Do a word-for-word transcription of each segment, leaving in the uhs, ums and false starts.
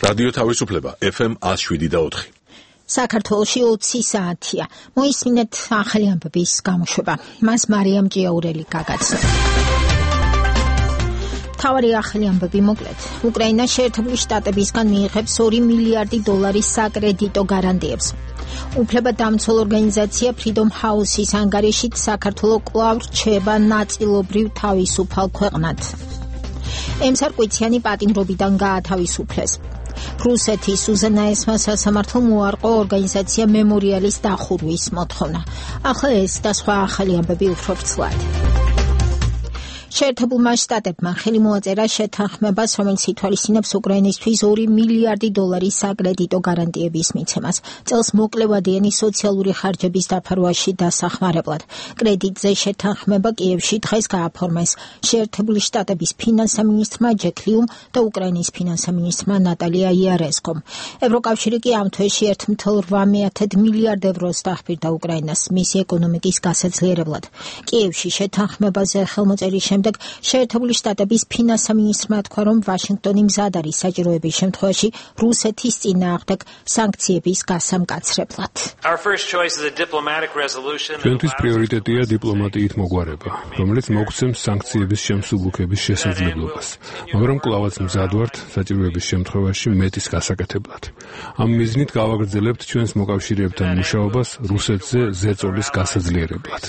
რადიო თავისუფლება ეფ ემ one oh seven და four. საქართველოში ოცი საათია. მოისმინეთ ახალი ამბების გამოშვება. მას მარიამ ჭიაურელი გაგაცნო. თავარი ახალი ამბები მოკლედ. უკრაინა შეერთებული შტატებისგან მიიღებს ორი მილიარდი დოლარის საკრედიტო გარანტიებს. უფლებადამცველ ორგანიზაცია Freedom House-ის ანგარიშით საქართველო კვლავ რჩება ნაწილობრივ თავისუფალ ქვეყნად. ემსარკვიციანი პატიმრობიდან გაათავისუფლეს. რუსეთის უზენაესმა სასამართლომ უარყო ორგანიზაცია მემორიალის დახურვის მოთხოვნა. ახლა ეს და სხვა ახალი ამბები უფრო ვრცლად. შეერთებულმა შტატებმა ხელი მოაწერა შეთანხმებას, რომელიც ითვალისწინებს უკრაინისთვის ორი მილიარდი დოლარის საკრედიტო გარანტიების მიცემას. წელს მოკლევადიანი სოციალური ხარჯების დაფარვაში დასახმარებლად. კრედიტზე შეთანხმება კიევში დღეს გააფორმეს შეერთებული შტატების ფინანსთა მინისტრმა ჯეკ ლიუმ და უკრაინის ფინანსთა მინისტრმა ნატალია იარესკომ. ევროკავშირი კი ამ თვეში one point eight მილიარდ ევროს დაჰპირდა უკრაინას მისი ეკონომიკის გასაძლიერებლად. კიევში შეთანხმებაზე ხელმოწერის შემდეგ შეერთებული შტატების ფინანსთა მინისტრმა თქვა, რომ ვაშინგტონი მზად არის საჭიროების შემთხვევაში რუსეთის წინააღმდეგ სანქციების გასამკაცრებლად. ჩვენთვის პრიორიტეტია დიპლომატიით მოგვარება, რომელიც მოგცემს სანქციების შემსუბუქების შესაძლებლობას, მაგრამ კვლავაც მზად ვართ საჭიროების შემთხვევაში მეტის გასაკეთებლად. ამ მიზნით გავაგრძელებთ ჩვენს მოკავშირეებთან მუშაობას რუსეთზე ზეწოლის გასაძლიერებლად.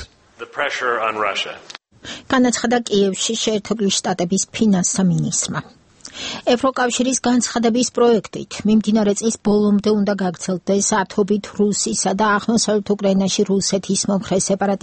განაცხადა კიევში შეერთებული შტატების ფინანსთა მინისტრმა. ევროკავშირის განცხადების პროექტით მიმდინარე წლის ბოლომდე უნდა გაგრძელდეს ათობით რუსისა და აღმოსავლეთ უკრაინაში რუსეთის მომხრე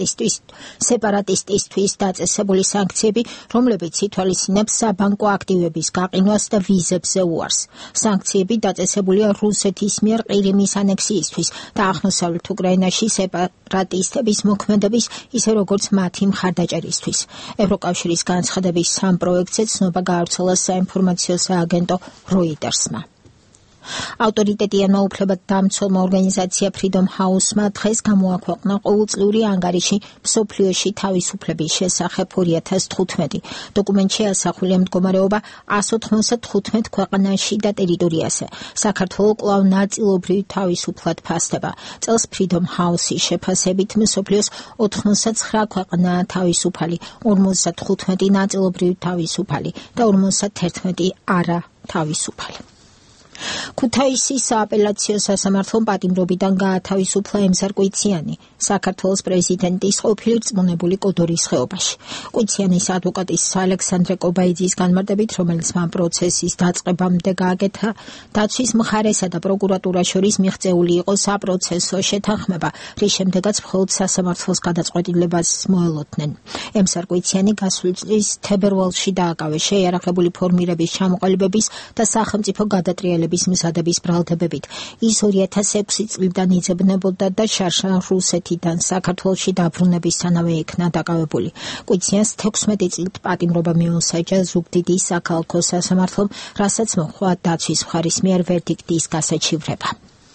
სეპარატისტისთვის დაწესებული სანქციები, რომლებიც ითვალისწინებს საბანკო აქტივების გაყინვას და ვიზებზე უარს. სანქციები დაწესებულია რუსეთის მიერ ყირიმის ანექსიისთვის და აღმოსავლეთ უკრაინაში სეპარატისტების მოქმედების, ისე როგორც მათი მხარდაჭერისთვის. ევროკავშირის განცხადების სამ პროექტზე ცნობა გაავრცელა საინფორმაციო სააგენტო როიტერსმა. ავტორიტეტიანმა უფლებადამცველმა ორგანიზაცია Freedom House-მა დღეს გამოაქვეყნა ყოველწლიური ანგარიში მსოფლიოში თავისუფლების შესახებ two thousand fifteen. დოკუმენტში ასახულია მდგომარეობა one hundred ninety-five ქვეყანაში და ტერიტორიაზე. საქართველო კვლავ ნაწილობრივ თავისუფლად ფასდება. წელს Freedom House-ის შეფასებით მსოფლიოს ninety-nine ქვეყანაა თავისუფალი, fifty-five ნაწილობრივ თავისუფალი და fifty-one არა თავისუფალი. ქუთაისის სააპელაციო სასამართლომ პატიმრობიდან გაათავისუფლა ემსარკვიციანი საქართველოს პრეზიდენტის ყოფილი რწმუნებული კოდორის ხეობაში. კვიციანის ადვოკატის ალექსანდრე კობაიძის განმარტებით, რომელიც მან პროცესის დაწყებამდე გააკეთა, დაცვის მხარესა და პროკურატურას შორის მიღწეული იყო საპროცესო შეთანხმება, რის შემდეგაც მხოლოდ სასამართლოს გადაწყვეტილებას მოელოდნენ. ემსარკვიციანი გასული წლის თებერვალში დააკავეს შეიარაღებული ფორმირების ჩამოყალიბების და სახელმწიფო გადატრიალების მზადების ბრალდებებით. ის two thousand six წლიდან იძებნებოდა და შარშან რუსეთიდან საქართველოში დაბრუნებისთანავე იქნა დაკავებული. კვიციანს თექვსმეტი წლით პატიმრობა მიუსაჯა ზუგდიდის საქალაქო სასამართლომ, რასაც მოჰყვა დაცვის მხარის მიერ ვერდიქტის გასაჩივრება.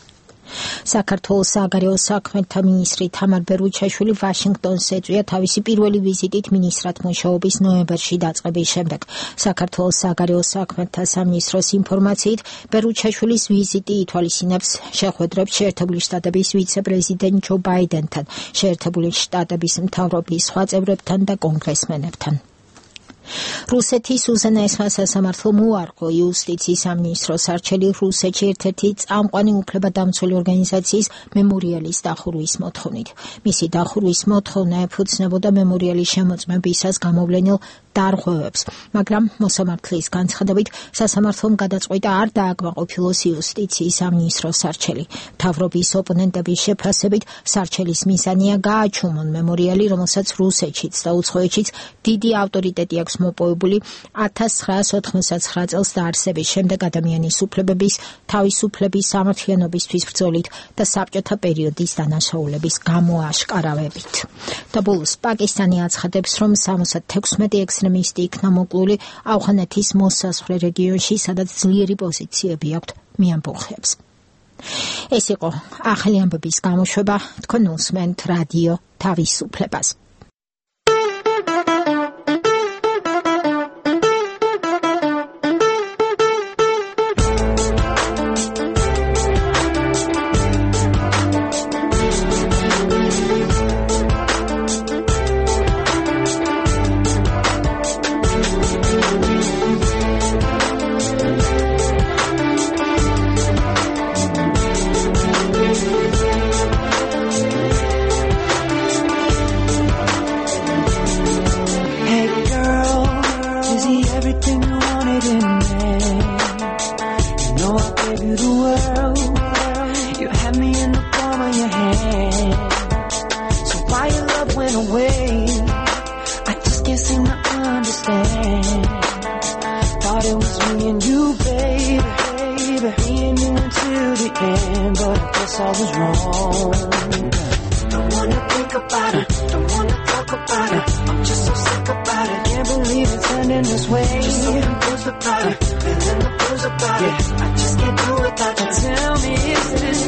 საქართველოს საგარეო საქმეთა მინისტრი თამარ ბერუჩაშვილი ვაშინგტონს ეწვია თავისი პირველი ვიზიტით მინისტრად მუშაობის ნოემბერში დაწყების შემდეგ. საქართველოს საგარეო საქმეთა სამინისტროს ინფორმაციით, ბერუჩაშვილის ვიზიტი ითვალისწინებს შეხვედრებს შეერთებული შტატების ვიცე-პრეზიდენტ ჯო ბაიდენთან, შეერთებული შტატების მთავრობის სხვა წევრებთან და კონგრესმენებთან. რუსეთის უზენაესმა სასამართლომ უარყო იუსტიციის სამინისტროს არჩელი რუსეთში ერთ-ერთი წამყვანი უფლებადამცველი ორგანიზაციის მემორიალის დახურვის მოთხოვნით. მისი დახურვის მოთხოვნა ეფუძნებოდა მემორიალის შემოწმებისას გამოვლენილ დარღვევებს, მაგრამ მოსამართლის განცხადებით სასამართლომ გადაწყვიტა არ დააკმაყოფილოს იუსტიციის სამინისტროს არჩელი. მთავრობის ოპონენტების შეფასებით სარჩელის მიზანია გააჩუმონ მემორიალი, რომელსაც რუსეთშიც და უცხოეთშიც დიდი ავტორიტეტი აქვს მოპოვებული one thousand nine hundred ninety-nine წელს დაარსების შემდეგ ადამიანის უფლებების, თავისუფლების, სამართლიანობისთვის ბრძოლით და საბჭოთა პერიოდის დანაშაულების გამოაშკარავებით. და ბოლოს პაკისტანი აცხადებს, რომ seventy-six ექსტრემისტი იქნა მოკლული ავღანეთის მოსაზღვრე რეგიონში, სადაც ძლიერი პოზიციები აქვთ მიამბოხებს. ეს იყო ახალი ამბების გამოშვება. თქვენ უსმენთ რადიო თავისუფლებას. went away. I just can't seem to understand. Thought it was me and you, baby, baby, me and you until the end, but I guess I was wrong. Don't wanna think about it, don't wanna talk about it. I'm just so sick about it, can't believe it's ending this way. Just so confused about it, feeling the blues about it. I just can't do without you. Tell me, is this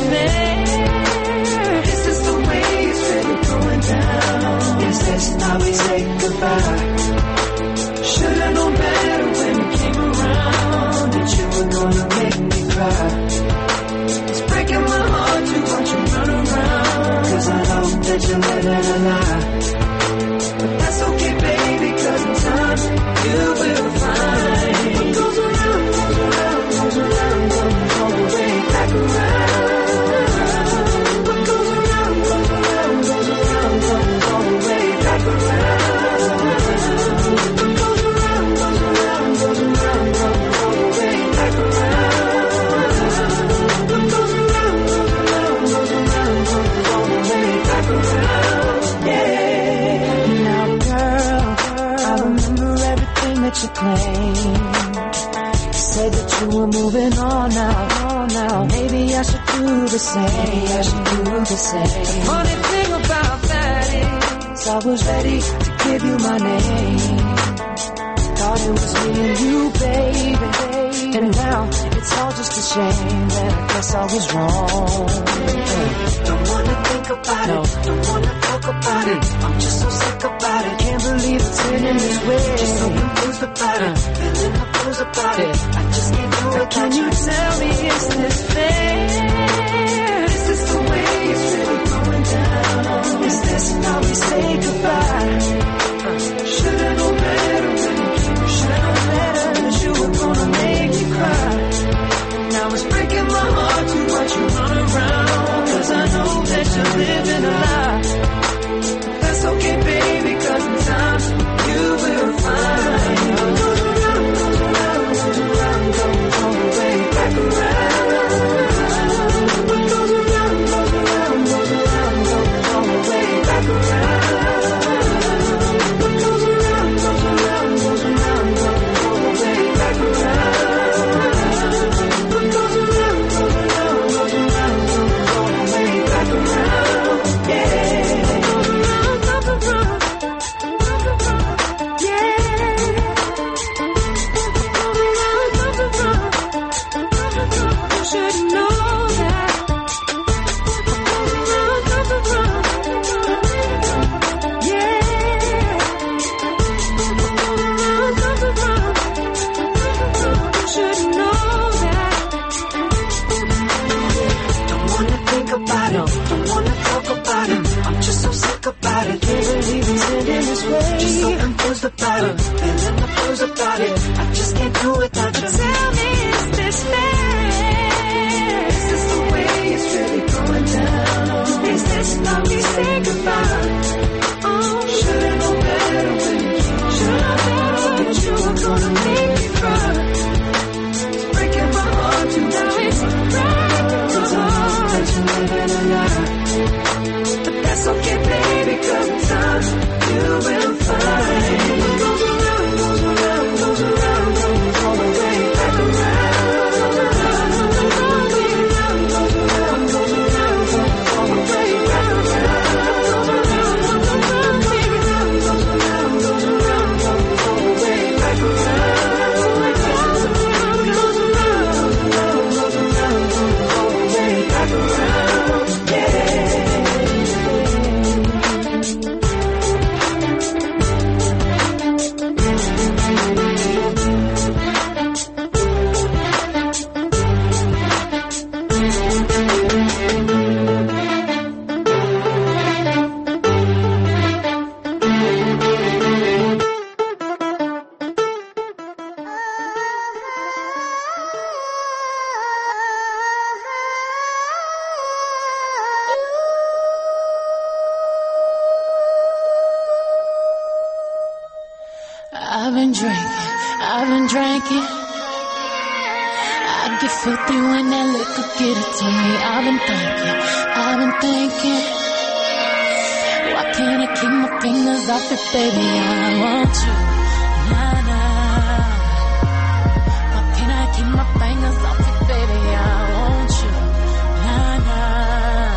fair? Is this the way it's really going down? Is this how we say goodbye? Should've known better when you came around that you were gonna make me cry. It's breaking my heart to watch you run around, 'cause I know that you're living a lie. But that's okay, baby, 'cause in time you will find what goes around, goes around, goes around, comes all the way back around. What goes around, goes around, goes around, comes all the way back around. What goes around, goes around, goes around, comes all the way back around. What goes around, goes around, goes around, comes all the way back around. Yeah. Now, girl, I remember everything that you claimed. You said that you were moving on now, on now. Maybe I should do the same. Maybe I should do the same. The funny thing about that is I was ready to give you my name. Thought it was me and you, baby, and now it's all just a shame that I guess I was wrong. Don't wanna think about no. it, don't wanna talk about it. I'm just so sick about it, can't believe it's ending this way. Just so confused about it, feeling the blues about it. I just can't do it. Can you tell me, is this fair? Is this the way it's really going down? Is this how we say goodbye? Should've known better when you came. Should've known better that you were gonna make me cry. Now it's breaking my heart to watch you run around, 'cause I know that you're living a lie. That's okay, baby, 'cause in time you will find what goes around, goes around, goes around, comes all the way back around. What goes around, goes around, goes around, comes all the way back around. What goes around, goes around, goes around, comes all the way back around. What goes around, goes around, goes around, comes all the way back around. Yeah. Goes around, goes around. Just so confused about it, feeling the blues about it. I just can't do without you. Tell me, is this fair? Is this the way it's really going down? Is this how we say goodbye? Oh, should've known better when you came. Should've known that you were gonna make me cry. It's breaking my heart to now it's breaking my heart that you're living a lie. But that's okay, baby, 'cause in time you will find what goes around, goes around, goes around, comes all the way back around. Goes around, goes around, goes around, goes around, comes all the way back around. Goes around, goes around, goes around, goes around, goes around, comes all the way back around. Goes around, goes around, goes around, comes all the way back around. Yeah. I've been drinking, I've been drinking. I get filthy when that liquor get it to me. I've been thinking, I've been thinking. Why can't I keep my fingers off it, baby? I want you. Nah, nah. Why can't I keep my fingers off it, baby? I want you. Nah, nah.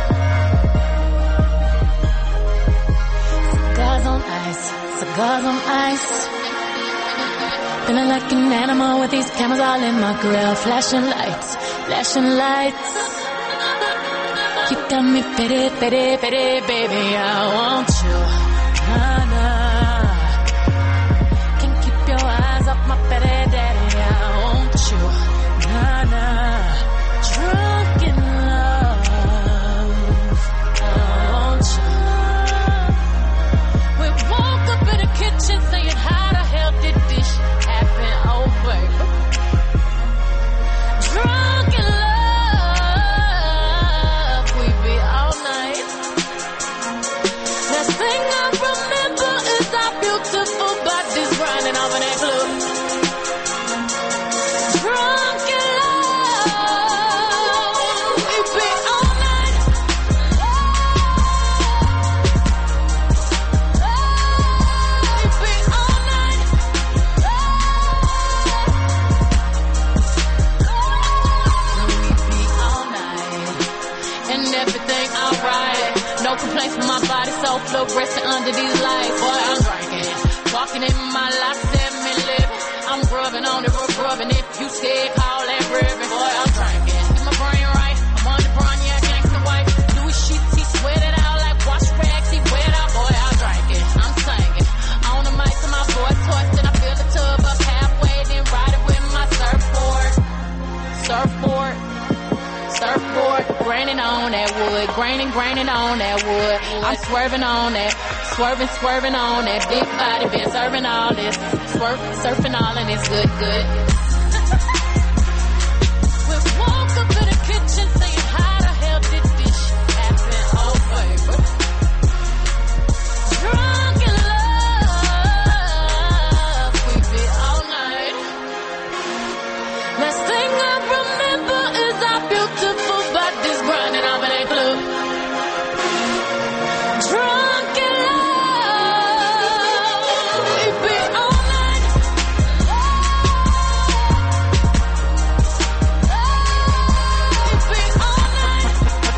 Cigars on ice, cigars on ice. Feeling like an animal with these cameras all in my grill. Flashing lights, flashing lights. You got me pity, pity, pity, baby, I want you. Nah, nah. Can't keep your eyes off my pity, daddy, I want you. Nah, nah. Drunk in love, I want you. We woke up in the kitchen saying, how the hell did this happen? Oh, baby. Drunk in love. Thing I remember is our beautiful bodies running off in that club. Drunk in love, we be all night. We be all night. We be all night, and everything alright. No complaints from my body, so fluorescent under these lights. Boy, I'm drinking, walking in my locks and me living. I'm grubbing on the roof, rubbing. If you scared, call that ribbon. Boy, I'm drinking, keep my brain right. I'm on the Bronya, gangsta white. Louis sheets, he sweat it out like wash rags. He wet out. Boy, I'm drinking, I'm singing. On the mic to my voice hoarse, then I fill the tub up halfway, then ride it with my surfboard. Surfboard. Surfboard, graining on that wood, graining, graining on that wood. I'm swerving on that, swerving, swerving on that big body, been serving all this, swerve, surfing all and it's good, good. We woke up in the kitchen saying, how the hell did this happen? Oh, baby. Drunk in love, we be all night. Last thing I remember is our beautiful bodies grinding off in that club. Drunk in love, we be all night. We be all night.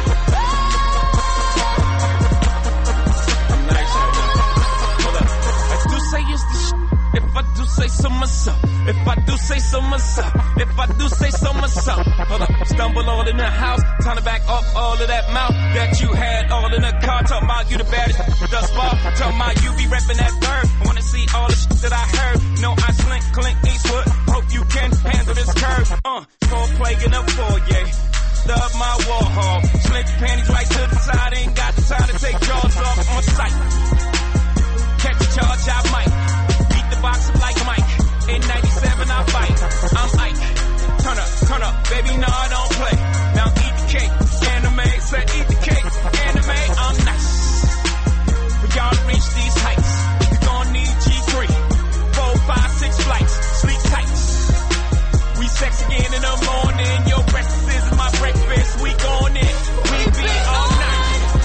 I'm nice right now. Hold up. I do say it's the shit. If I do say so myself. If I do say so myself. If I do say so myself. Hold up. Stumble all in the house. Time to back up all of that mouth that you had all in the car. Talking about you the baddest thus far. Talking about you be repping that bird. I wanna see all the shit that I heard. No, I slink, Clint Eastwood. Hope you can handle this curve. Uh, full plague in the foyer. Love my war hall. Slink your panties right to the side. Ain't got the time to take jaws off on sight. Catch a charge, I might. Beat the box up like Mike. In ninety-seven, I fight. I'm Ike. Turn up, turn up, baby, no, I don't play. Now eat the cake, anime, say eat the cake, anime, I'm nice. For y'all to reach these heights, you gon' need G three, four, five, six flights, sleep tight. We sex again in the morning, your breakfast is my breakfast, we gon' in, we be all night.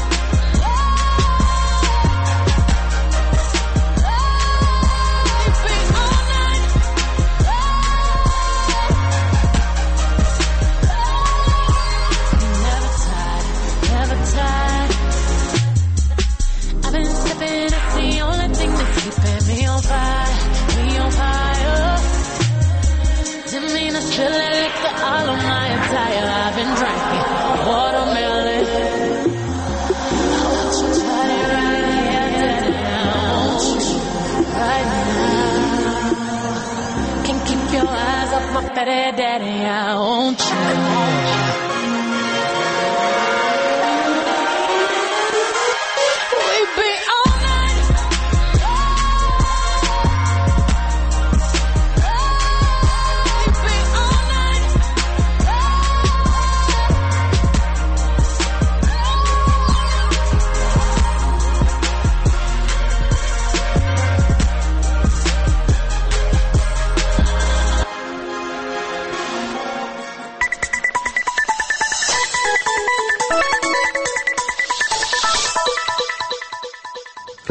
I've been sipping, it's the only thing that's keeping me on fire, me on fire. Didn't mean to spill that liquor all on my attire. I've been drinking watermelon. I want you right, right, I want you right now. Can't keep your eyes off my petty daddy. I want you.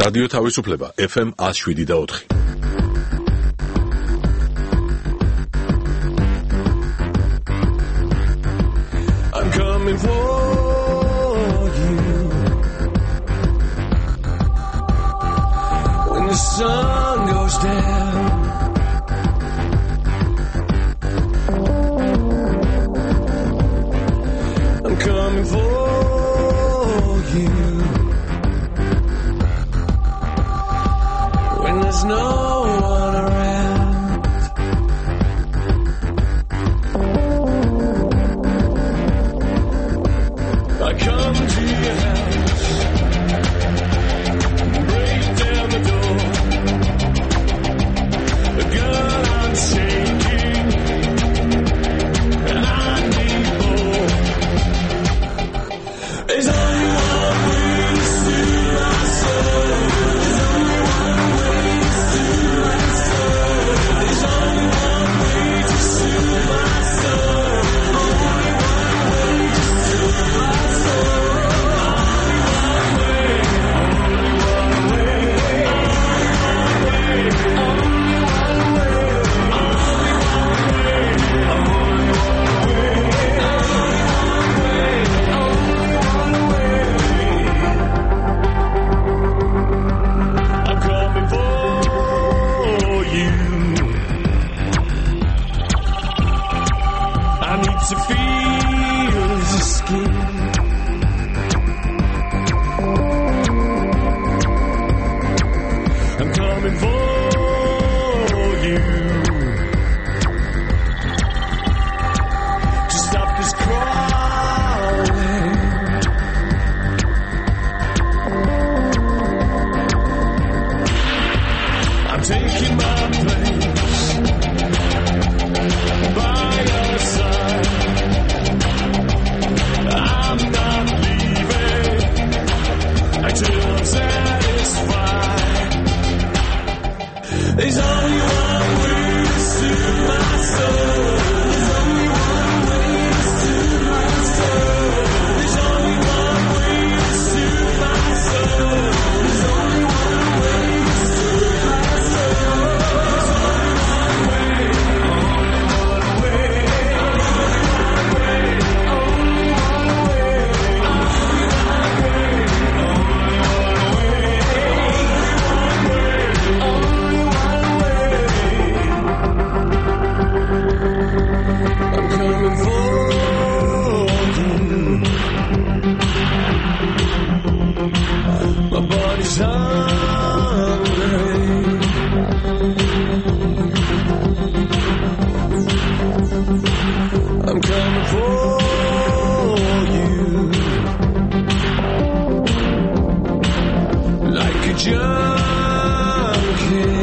რადიო თავისუფლება ეფ ემ one oh seven და four. I'm coming for you when the sun goes down. I'm coming for you when there's no one around. I come to your house, break down the door. Girl, I'm shaking, and I need more. There's only one way to soothe my soul. There's only one way to soothe my soul. There's only one way to soothe my soul. Only one way to soothe my soul. Only one way. Only one way. Only one way. Only one way. I'm coming for you. I need to feel your skin. I'm coming for you to stop this crawling. I'm taking my place by your side. I'm not leaving until I'm satisfied. There's only one way to soothe my soul. There's only one way to soothe my soul. There's only one way to soothe my soul. There's only one way to soothe my soul. There's only one way. Only one way. Only one way. Only one way. Only one way. Only one way. I'm coming for you. My body's hungry. I'm coming for you like a junkie.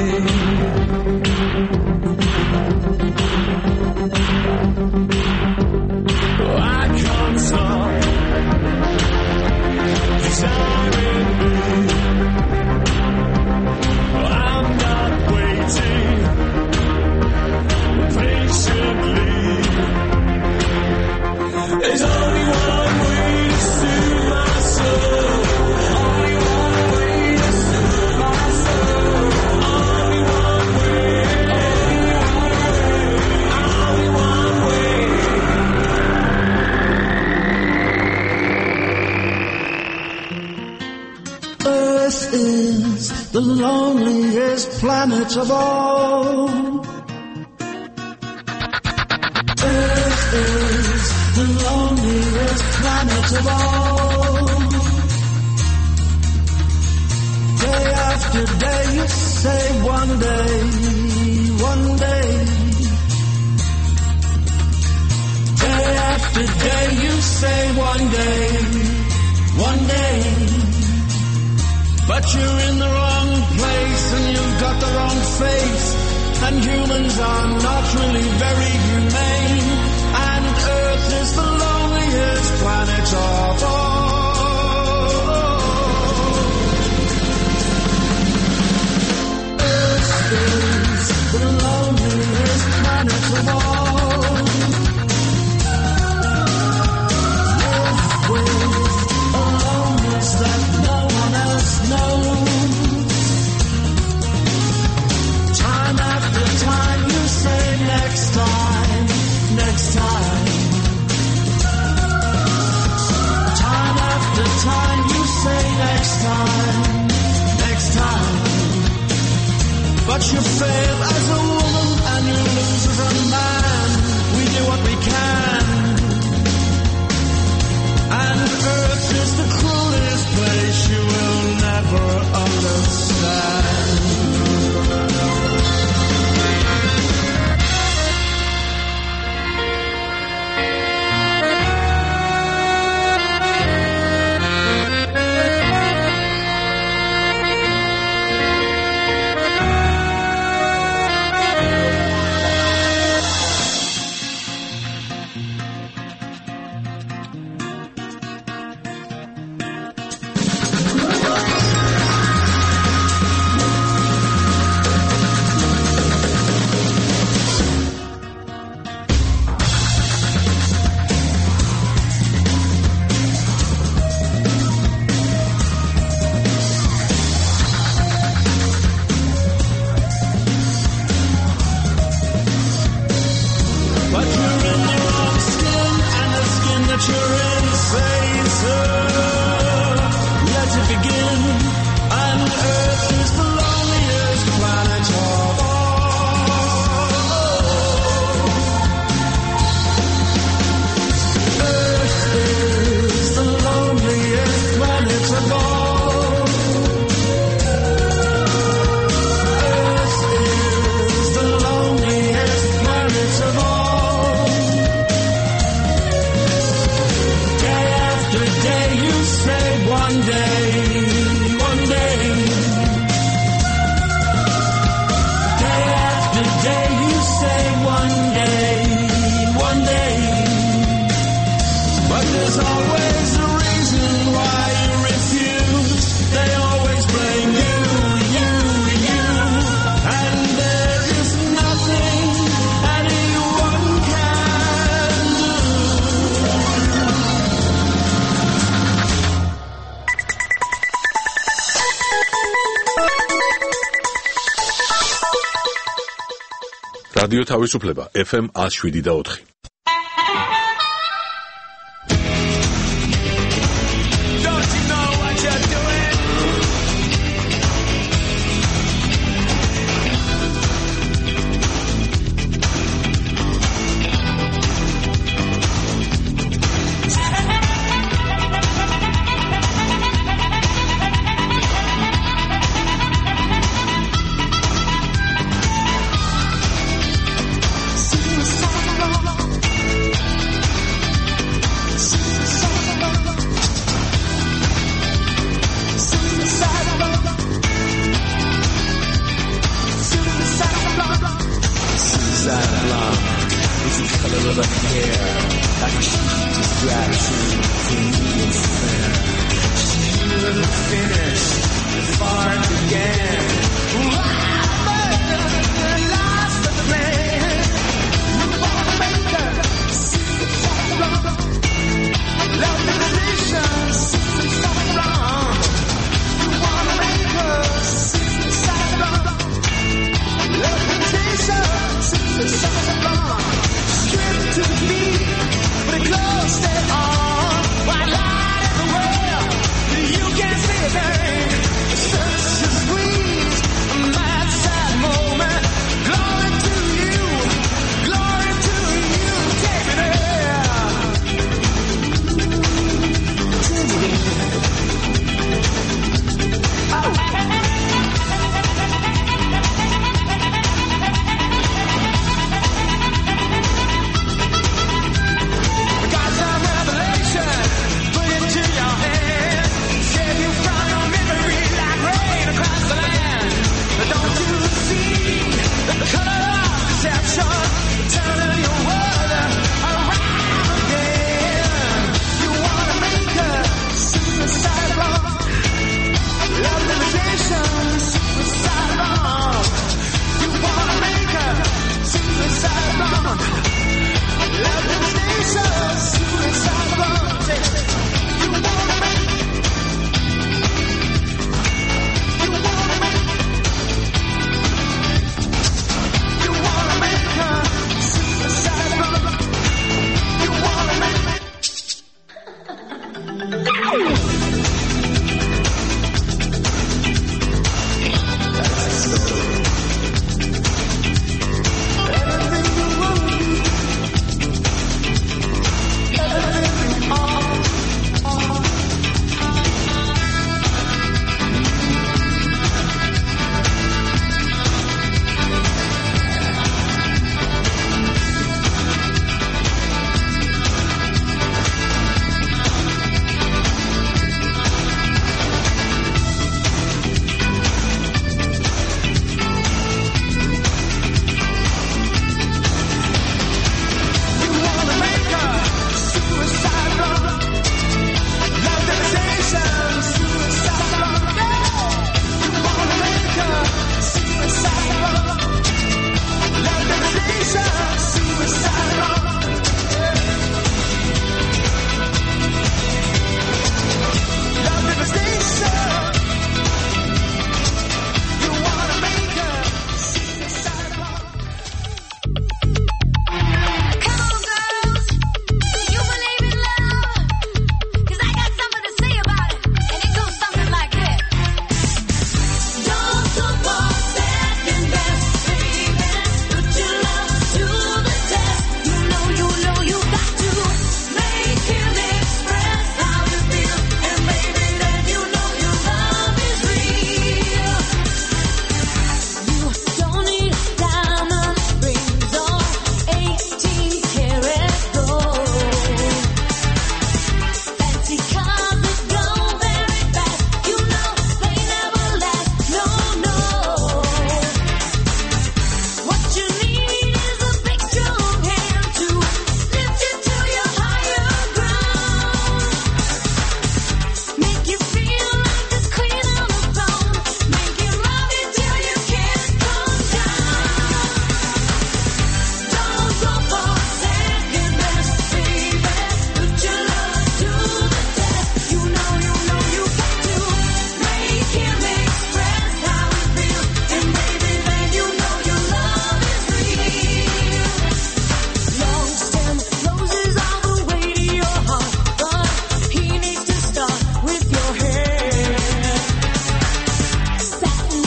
I can't stop desiring you. I'm not waiting patiently. There's only one way to soothe my soul. Only one way to soothe my soul. Only one way. Only one way. Earth is the loneliest planet of all. Earth is the loneliest planet of all. Day after day you say one day, one day. Day after day you say one day, one day. But you're in the wrong place and you've got the wrong face. And humans are not really very humane. And Earth is the loneliest planet of all. Earth is the loneliest planet of all. Live with a loneliness that no one else knows. you fail as a woman and you lose as a man. We do what we can. And Earth is the cruelest place you will never understand. რადიო თავისუფლება ეფ ემ one oh seven და four. White light in the world, you can't see a thing.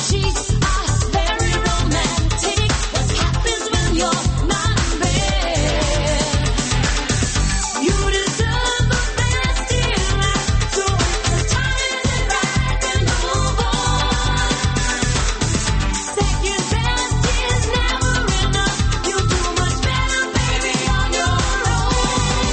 sheets are very romantic. What happens when you're not there? You deserve the best in life, so the time isn't right to move on. Second best is never enough. You do much better, baby, on your own.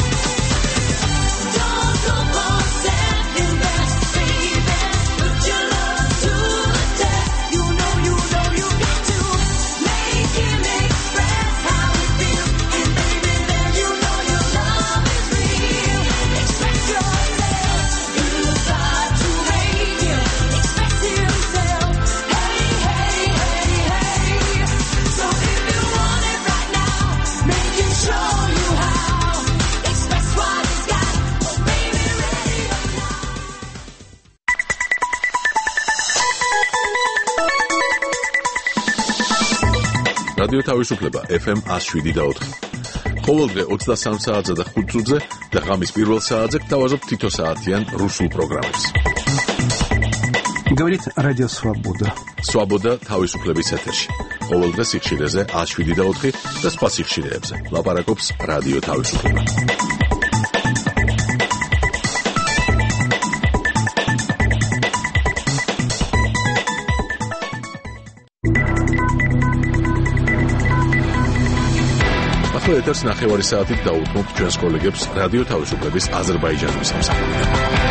Don't go for second best, baby. Put your love to the test. You know, you know, you got to make him express how he feels. And baby, then you know your love is real. Express yourself. You got to make him express himself. Hey, hey, hey, hey. So if you want it right now, make him show you how. Express what he's got. Oh, baby, ready or not. რადიო თავისუფლება ეფ ემ one oh seven და four. ყოველდღე twenty-three საათზე და five წუთზე და ღამის პირველ საათზე გთავაზობთ თითო საათიან რუსულ პროგრამებს. Говорит Радио Свобода. Свобода თავისუფლების ეთერში. ყოველდღე სიხშირეზე one oh seven და four და სხვა სიხშირეებზე. ლაპარაკობს რადიო თავისუფლება. ახლა ეთერს ნახევარი საათით დაუთმობთ ჩვენს კოლეგებს რადიო თავისუფლების აზერბაიჯანის სამსახურიდან.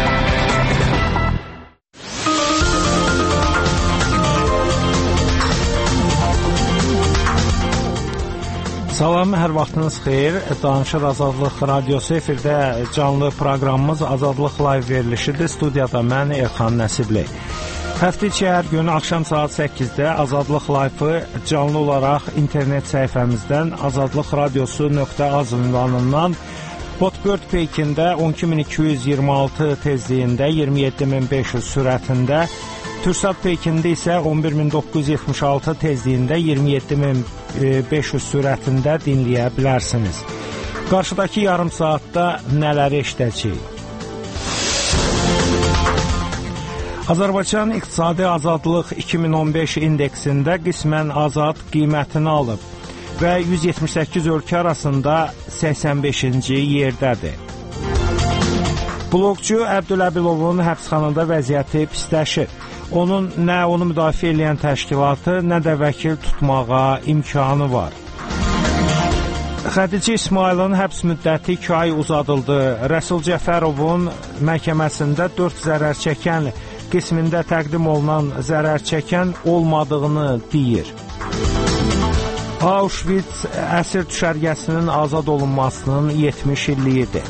Salam, hər vaxtınız xeyir. Danışır Azadlıq Radiosu efirdə canlı proqramımız Azadlıq Live verilişidir. Studiyada mən Elxan Nəsibli. Həftə içi hər gün axşam saat sekkizdə Azadlıq Live-ı canlı olaraq internet səhifəmizdən azadlıq radiosu nöqtə az ünvanından Hotbird peykində on iki min iki yüz iyirmi altı tezliyində iyirmi yeddi min beş yüz sürətində, Türksat peykində isə on bir min doqquz yüz yetmiş altı tezliyində iyirmi yeddi min beş yüz sürətində dinləyə bilərsiniz. Qarşıdakı yarım saatda nələri eşidəcəyik? Azərbaycan İqtisadi Azadlıq iki min on beş indeksində qismən azad qiymətini alıb və yüz yetmiş səkkiz ölkə arasında səksən beşinci yerdədir. Blogçu Əbdüləbilovun həbsxanada vəziyyəti pisləşir. Onun nə onu müdafiə edən təşkilatı, nə də vəkil tutmağa imkanı var. Xədicə İsmailin həbs müddəti iki ay uzadıldı. Rəsul Cəfərovun məhkəməsində dörd zərər çəkən qismində təqdim olunan zərər çəkən olmadığını deyir. Auschwitz əsir düşərgəsinin azad olunmasının yetmiş illiyidir.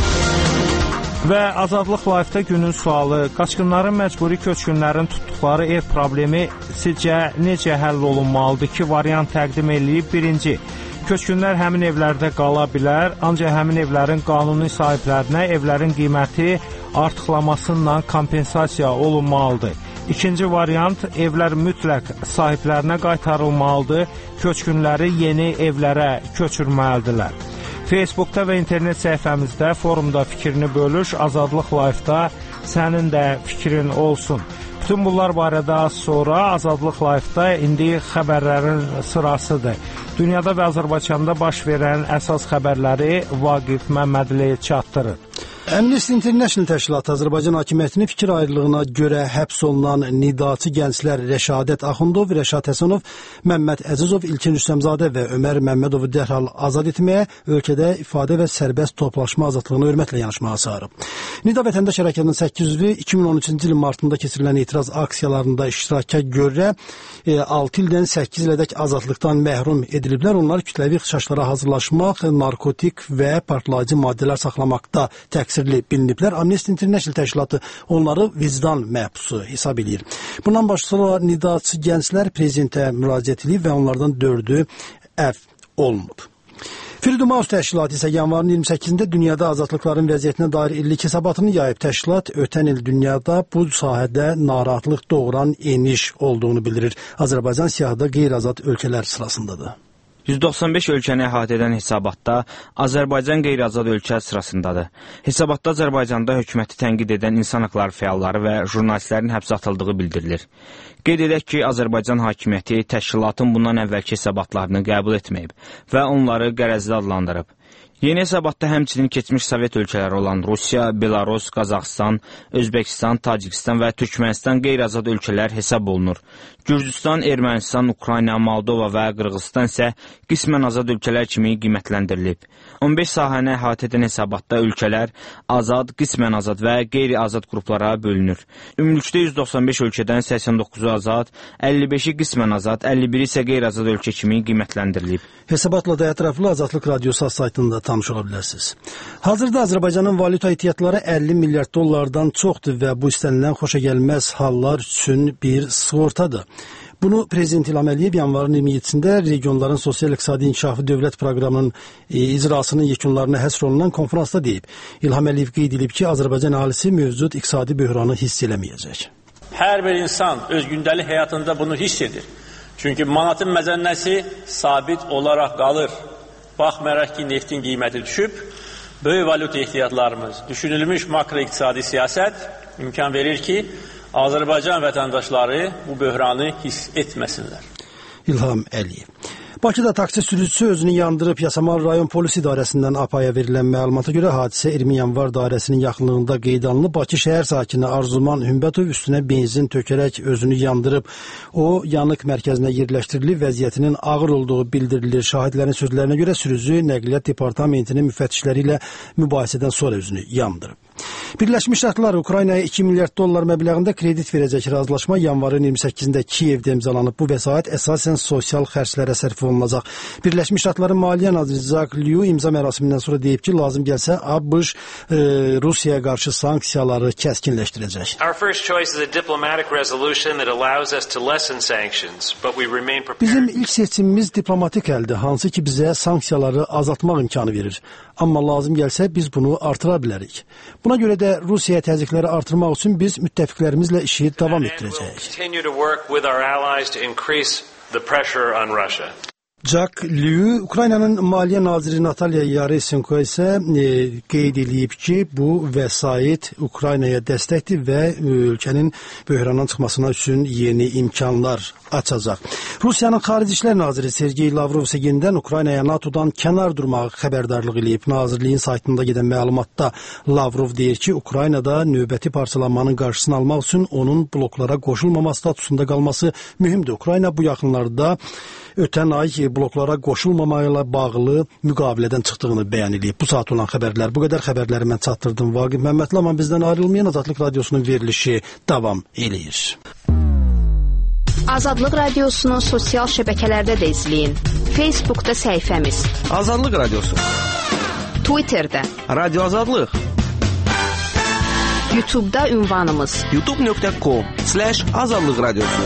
Və Azadlıq Live-da günün sualı, qaçqınların məcburi köçkünlərin tutduqları ev problemi sizcə necə həll olunmalıdır ki, variant təqdim edilib. Birinci, köçkünlər həmin evlərdə qala bilər, ancaq həmin evlərin qanuni sahiblərinə evlərin qiyməti artıqlamasıyla kompensasiya olunmalıdır. İkinci variant, evlər mütləq sahiblərinə qaytarılmalıdır, köçkünləri yeni evlərə köçürməlidirlər. Facebookda və internet səhifəmizdə, forumda fikrini bölüş, Azadlıq Live-da sənin də fikrin olsun. Bütün bunlar barədə az sonra Azadlıq Live-da indi xəbərlərin sırasıdır. Dünyada və Azərbaycanda baş verən əsas xəbərləri Vaqif Məmmədli çatdırır. Amnesty International təşkilatı Azərbaycan hakimiyyətinin fikir ayrılığına görə həbs olunan nidaçı gənclər Rəşadət Axundov, Rəşad Həsənov, Məmməd Əzizov, İlkin Rüstəmzadə və Ömər Məmmədovu dərhal azad etməyə, ölkədə ifadə və sərbəst toplaşma azadlığına hörmətlə yanaşmağa çağırıb. Nida Vətəndaş Hərəkatının səkkiz üzvü iki min on üçüncü ilin martında keçirilən etiraz aksiyalarında iştiraka görə altı ildən səkkiz ilədək azadlıqdan məhrum ediliblər. Onlar kütləvi ixtişaşlara hazırlaşmaq, narkotik və partlayıcı maddələr saxlamaqda təqsirli biliniblər. Amnesty International təşkilatı onları vicdan məhbusu hesab edir. Bundan başqa nidaçı gənclər prezidentə müraciət edib və onlardan dördü əfv olunub. Freedom House təşkilatı isə yanvarın iyirmi səkkizində dünyada azadlıqların vəziyyətinə dair illik hesabatını yayıb. Təşkilat ötən il dünyada bu sahədə narahatlıq doğuran eniş olduğunu bildirir. Azərbaycan siyahıda qeyri-azad ölkələr sırasındadır. yüz doxsan beş ölkəni əhatə edən hesabatda Azərbaycan qeyri-azad ölkə sırasındadır. Hesabatda Azərbaycanda hökuməti tənqid edən insan haqları fəalları və jurnalistlərin həbsə atıldığı bildirilir. Qeyd edək ki, Azərbaycan hakimiyyəti təşkilatın bundan əvvəlki hesabatlarını qəbul etməyib və onları qərəzli adlandırıb. Yeni hesabatda həmçinin keçmiş Sovet ölkələri olan Rusiya, Belarus, Qazaxıstan, Özbəkistan, Tacikistan və Türkmənistan qeyri-azad ölkələr hesab olunur. Gürcüstan, Ermənistan, Ukrayna, Moldova və Qırğızstan isə qismən azad ölkələr kimi qiymətləndirilib. on beş sahəni əhatə edən hesabatda ölkələr azad, qismən azad və qeyri-azad qruplara bölünür. Ümumilikdə yüz doxsan beş ölkədən səksən doqquzu azad, əlli beşi qismən azad, əlli biri isə qeyri-azad ölkə kimi qiymətləndirilib. Hesabatla da ətraflı Azadlıq Radiosu saytında tanış ola bilərsiniz. Hazırda Azərbaycanın valyuta ehtiyatları əlli milyard dollardan çoxdur və bu istənilən xoşagəlməz hallar üçün bir sığortadır. Bunu Prezident İlham Əliyev yanvarın iyirmi yeddisində regionların sosial-iqtisadi inkişafı dövlət proqramının e, icrasının yekunlarına həsr olunan konferansda deyib. İlham Əliyev qeyd edib ki, Azərbaycan əhalisi mövcud iqtisadi böhranı hiss eləməyəcək. Hər bir insan öz gündəlik həyatında bunu hiss edir. Çünki manatın məzənnəsi sabit olaraq qalır. Baxmayaraq ki, neftin qiyməti düşüb, böyük valyuta ehtiyatlarımız, düşünülmüş makroiqtisadi siyasət imkan verir ki, Azərbaycan vətəndaşları bu böhranı hiss etməsinlər. İlham Əliyev. Bakıda taksi sürücüsü özünü yandırıb. Yasamal rayon polis idarəsindən APA'ya verilən məlumata görə hadisə iyirmi yanvar dairəsinin yaxınlığında qeyd alınıb. Bakı şəhər sakini Arzuman Hümbətov üstünə benzin tökərək özünü yandırıb. O, yanıq mərkəzinə yerləşdirilib, vəziyyətinin ağır olduğu bildirilir. Şahidlərin sözlərinə görə sürücü Nəqliyyat Departamentinin müfəttişləri ilə mübahisədən sonra özünü yandırıb. Birləşmiş Ştatlar Ukraynaya iki milyard dollar məbləğində kredit verəcək razılaşma yanvarın iyirmi səkkizində Kiyevdə imzalanıb. Bu vəsait əsasən sosial xərclərə sərf olunacaq. Birləşmiş Ştatların Maliyyə naziri Zak Liu imza mərasimindən sonra deyib ki, lazım gəlsə ABŞ e, Rusiyaya qarşı sanksiyaları kəskinləşdirəcək. Bizim ilk seçimimiz diplomatik əldir, hansı ki bizə sanksiyaları azaltmaq imkanı verir. Amma lazım gəlsə biz bunu artıra bilərik. Buna görə də Rusiyaya təzyiqləri artırmaq üçün biz müttəfiqlərimizlə işi davam etdirəcəyik. Jack Liu, Ukraynanın Maliyyə naziri Natalya Yaresenko isə e, qeyd edib ki, bu vəsait Ukraynaya dəstəkdir və ölkənin böhrandan çıxmasına üçün yeni imkanlar açacaq. Rusiyanın Xarici İşlər naziri Sergey Lavrov isə yenidən Ukraynaya NATOdan kənar durmağı xəbərdarlıq edib. Nazirliyin saytında gedən məlumatda Lavrov deyir ki, Ukraynada növbəti parçalanmanın qarşısını almaq üçün onun bloklara qoşulmama statusunda qalması mühümdür. Ukrayna bu yaxınlarda ötən ay bloklara qoşulmamayla bağlı müqavilədən çıxdığını bəyan edib. Bu saat olan xəbərlər bu qədər. Xəbərləri mən çatdırdım. Vaqif Məmmədli, amma bizdən ayrılmayan Azadlıq Radiosunun verilişi davam eləyir. Azadlıq Radiosunu sosial şəbəkələrdə də izləyin. Facebookda səhifəmiz Azadlıq Radiosu, Twitterdə Radio Azadlıq, YouTube'da ünvanımız youtube nöqtə com slash azadlıq radiosu.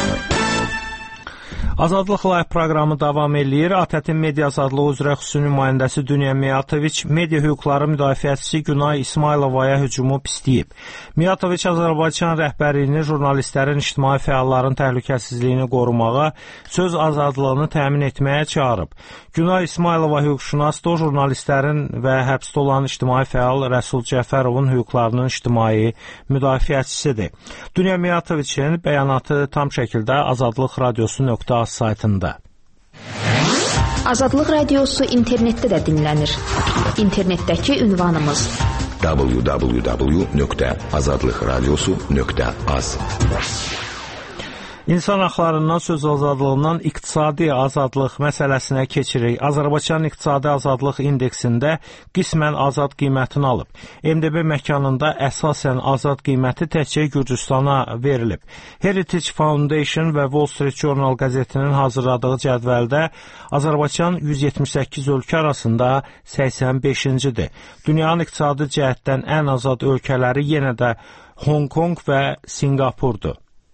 Azadlıq Live proqramı davam eləyir. ATƏT-in media azadlığı üzrə xüsusi nümayəndəsi Dünya Miyatoviç media hüquqları müdafiəçisi Günay İsmayılovaya hücumu pisləyib. Miyatoviç Azərbaycan rəhbərliyini jurnalistlərin, ictimai fəalların təhlükəsizliyini qorumağa, söz azadlığını təmin etməyə çağırıb. Günay İsmayılova hüquqşünas da jurnalistlərin və həbsdə olan ictimai fəal Rəsul Cəfərovun hüquqlarının ictimai müdafiəçisidir. Dünya Miyatoviçin bəyanatı tam şəkildə Azadlıq Radiosu nöqtə saytında. Azadlıq Radiosu internetdə də dinlənir. İnternetdəki ünvanımız w w w nöqtə azadlıq radiosu nöqtə az. İnsan haqlarından söz azadlığından iqtisadi azadlıq məsələsinə keçirik. Azərbaycan İqtisadi Azadlıq İndeksində qismən azad qiymətini alıb. M D B məkanında əsasən azad qiyməti təkcə Gürcüstana verilib. Heritage Foundation və Wall Street Journal qəzetinin hazırladığı cədvəldə Azərbaycan yüz yetmiş səkkiz ölkə arasında səksən beşincidir. Dünyanın iqtisadi cəhətdən ən azad ölkələri yenə də Hong Kong və Sinqapurdur.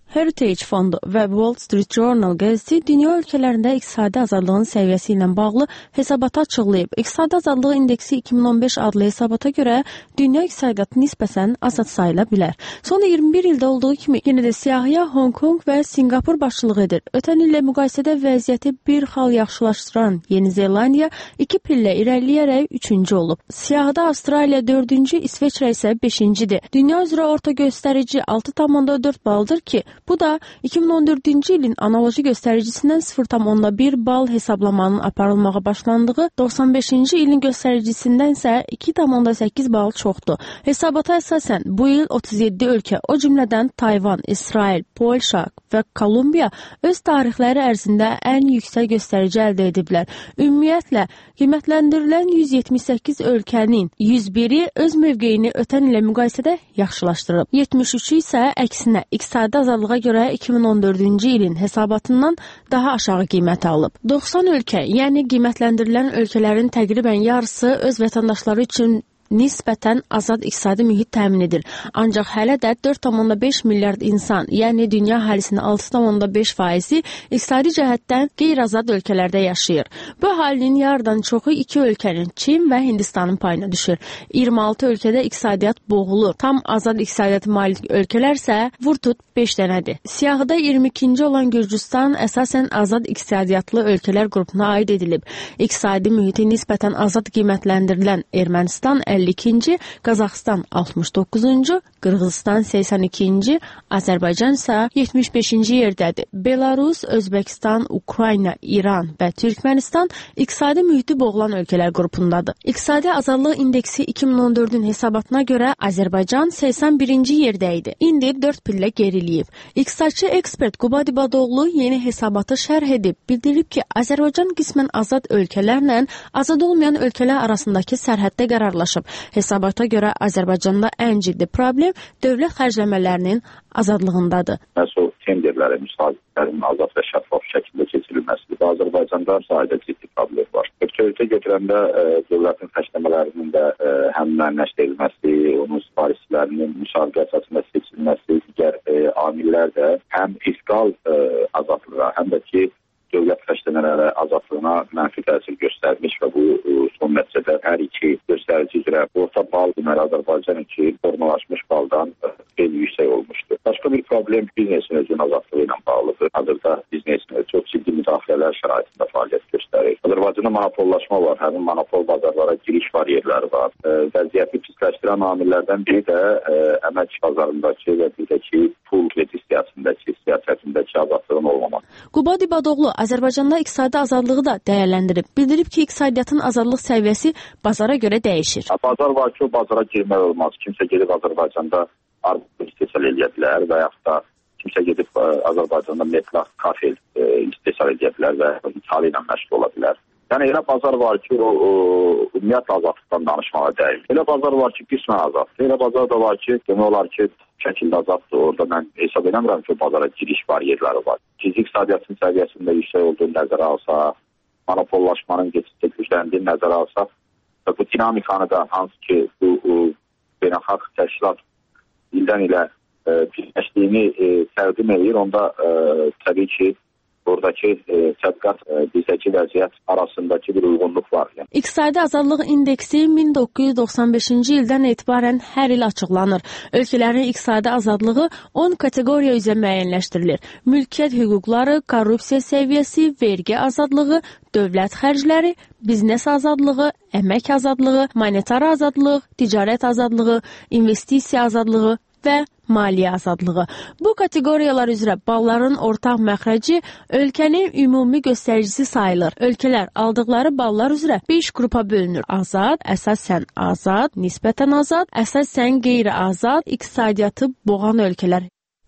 Heritage Fondu və Wall Street Journal qəzeti dünya ölkələrində iqtisadi azadlığın səviyyəsi ilə bağlı hesabatı açıqlayıb. İqtisadi azadlıq indeksi iki min on beş adlı hesabata görə dünya iqtisadiyyatı nisbətən azad sayıla bilər. Son iyirmi bir ildə olduğu kimi yenə də siyahıya Hong Kong və Singapur başçılıq edir. Ötən illə müqayisədə vəziyyəti bir xal yaxşılaşdıran Yeni Zelandiya iki pillə irəliləyərək üçüncü olub. Siyahıda Avstraliya dördüncü, İsveçrə isə beşincidir. Dünya üzrə orta göstərici altı tam dörd baldır ki, bu da iki min on dördüncü ilin analoji göstəricisindən sıfır tam bir bal hesablamanın aparılmağa başlandığı doxsan beşinci ilin göstəricisindən isə iki tam səkkiz bal çoxdur. Hesabata əsasən bu il otuz yeddi ölkə, o cümlədən Tayvan, İsrail, Polşa və Kolumbiya öz tarixləri ərzində ən yüksək göstərici əldə ediblər. Ümumiyyətlə, qiymətləndirilən yüz yetmiş səkkiz ölkənin yüz biri öz mövqeyini ötən ilə müqayisədə yaxşılaşdırıb. yetmiş üçü isə əksinə iqtisadi azadlığa görə iki min on dördüncü ilin hesabatından daha aşağı qiymət alıb. doxsan ölkə, yəni qiymətləndirilən ölkələrin təqribən yarısı öz vətəndaşları üçün nisbətən azad iqtisadi mühit təmin edir. Ancaq hələ də dörd tam beş milyard insan, yəni dünya əhalisinin altı tam beş faizi iqtisadi cəhətdən qeyri-azad ölkələrdə yaşayır. Bu əhalinin yarıdan çoxu iki ölkənin, Çin və Hindistanın payına düşür. iyirmi altı ölkədə iqtisadiyyat boğulur. Tam azad iqtisadiyyatı malik ölkələr isə vur tut beş dənədir. Siyahıda iyirmi ikinci olan Gürcüstan əsasən azad iqtisadiyyatlı ölkələr qrupuna aid edilib. İqtisadi mühiti nisbətən azad qiymətləndirilən Ermənistan əlli ikinci, Qazaxıstan altmış doqquzuncu, Qırğızistan səksən ikinci, Azərbaycan isə yetmiş beşinci yerdədir. Belarus, Özbəkistan, Ukrayna, İran və Türkmənistan iqtisadi mühiti boğulan ölkələr qrupundadır. İqtisadi azadlıq indeksi iki min on dördün hesabatına görə Azərbaycan səksən birinci yerdə idi. İndi dörd pillə geriliyib. İqtisadçı ekspert Qubadi Badoğlu yeni hesabatı şərh edib, bildirib ki, Azərbaycan qismən azad ölkələrlə azad olmayan ölkələr arasındakı sərhəddə qərarlaşıb. Hesabata görə Azərbaycanda ən ciddi problem dövlət xərcləmələrinin azadlığındadır. Məsəl tenderlərin, müsabiqələrin azad və şəffaf şəkildə keçirilməsidir. Azərbaycanda sayda ciddi problem var. Ölkə götürəndə e, dövlətin xərcləmələrinin də e, həm müəyyənləşdirilməsi, onun sifarişlərinin müsabiqə əsasında seçilməsi, digər e, amillər də həm fiskal e, azadlığa, həm də ki, dövlət xərcləmələri azadlığına mənfi təsir göstərmiş və bu son nəticədə hər iki göstərici üzrə orta bal deməli Azərbaycan üçün formalaşmış baldan xeyli yüksək olmuşdur. Başqa bir problem biznesin özünün azadlığı ilə bağlıdır. Hazırda biznesin çox ciddi müdaxilələr şəraitində fəaliyyət göstərir. Azərbaycanda monopollaşma var, həmin monopol bazarlara giriş bariyerləri var. Vəziyyəti pisləşdirən amillərdən biri də ə, əmək bazarındakı və bir də ki, pul kredit siyasətindəki, siyasətindəki azadlığın olmaması. Qubadi Badoğlu Azərbaycanda iqtisadi azadlığı da dəyərləndirib. Bildirib ki, iqtisadiyyatın azadlıq səviyyəsi bazara görə dəyişir. Bazar var ki, o bazara girmək olmaz. Kimsə gedib Azərbaycanda arpa istehsal edə bilər və yaxud da kimsə gedib Azərbaycanda metlaq, kafel e, istehsal edə bilər və ithal ilə məşğul ola bilər. Yəni elə bazar var ki, o, o ümumiyyətlə azadlıqdan danışmağa dəyir. Elə bazar var ki, qismən azaddır. Elə bazar da var ki, demək olar ki, şəkildə azaddır. Orada mən hesab edəmirəm ki, o bazara giriş bariyerləri var. Gizli iqtisadiyyatın səviyyəsində yüksək olduğunu nəzərə alsaq, monopollaşmanın getdikcə gücləndiyi nəzərə alsaq və bu dinamikanı da hansı ki, bu beynəlxalq təşkilat ildən ilə birləşdiyini e, təqdim edir, onda e, təbii ki, oradakı e, tədqiqat e, bizdəki vəziyyət arasındakı bir uyğunluq var. Yəni. İqtisadi azadlıq indeksi min doqquz yüz doxsan beşinci ildən etibarən hər il açıqlanır. Ölkələrin iqtisadi azadlığı on kateqoriya üzrə müəyyənləşdirilir. Mülkiyyət hüquqları, korrupsiya səviyyəsi, vergi azadlığı, dövlət xərcləri, biznes azadlığı, əmək azadlığı, monetar azadlıq, ticarət azadlığı, investisiya azadlığı və maliyyə azadlığı. Bu kateqoriyalar üzrə balların ortaq məxrəci ölkənin ümumi göstəricisi sayılır. Ölkələr aldıqları ballar üzrə beş qrupa bölünür. Azad, əsasən azad, nisbətən azad, əsasən qeyri-azad, iqtisadiyyatı boğan ölkələr.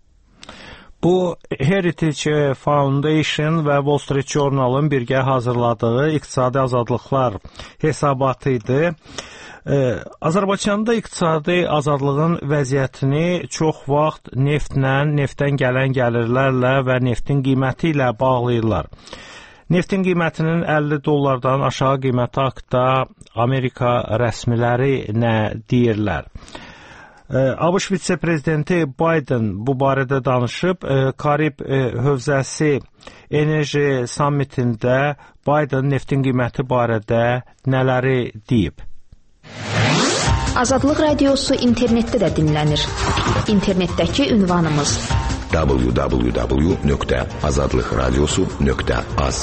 Bu Heritage Foundation və Wall Street Journal'ın birgə hazırladığı iqtisadi azadlıqlar hesabatı idi. Azərbaycanda iqtisadi azadlığın vəziyyətini çox vaxt neftlə, neftdən gələn gəlirlərlə və neftin qiyməti ilə bağlayırlar. Neftin qiymətinin əlli dollardan aşağı qiyməti haqqında Amerika rəsmiləri nə deyirlər? ABŞ vitse-prezidenti Biden bu barədə danışıb. Karib hövzəsi enerji sammitində Biden neftin qiyməti barədə nələri deyib? Azadlıq radiosu internetdə də dinlənir. İnternetdəki ünvanımız w w w nöqtə azadlıq radiosu nöqtə az.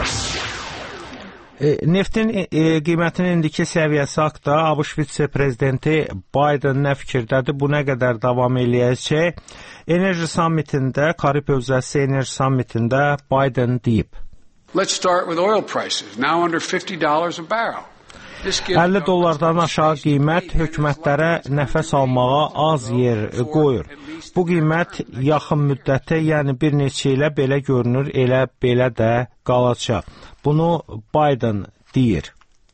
E, neftin e, qiymətinin indiki səviyyəsi haqqında ABŞ vitse-prezidenti Biden nə fikirdədir? Bu nə qədər davam eləyəcək? Enerji sammitində, Karib hövzəsi enerji sammitində Biden deyib. Let's start with oil prices, now under fifty dollars a barrel. əlli dollardan aşağı qiymət hökumətlərə nəfəs almağa az yer qoyur. Bu qiymət yaxın müddətə, yəni bir neçə ilə belə görünür, elə belə də qalacaq. Bunu Biden deyir.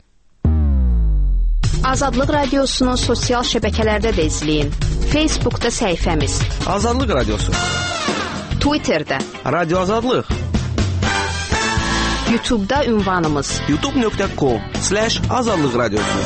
Azadlıq radiosunu sosial şəbəkələrdə də izləyin. Facebookda səhifəmiz Azadlıq radiosu, Twitterdə Radio Azadlıq, YouTube'da ünvanımız youtube nöqtə com slash azadlıq radiosu.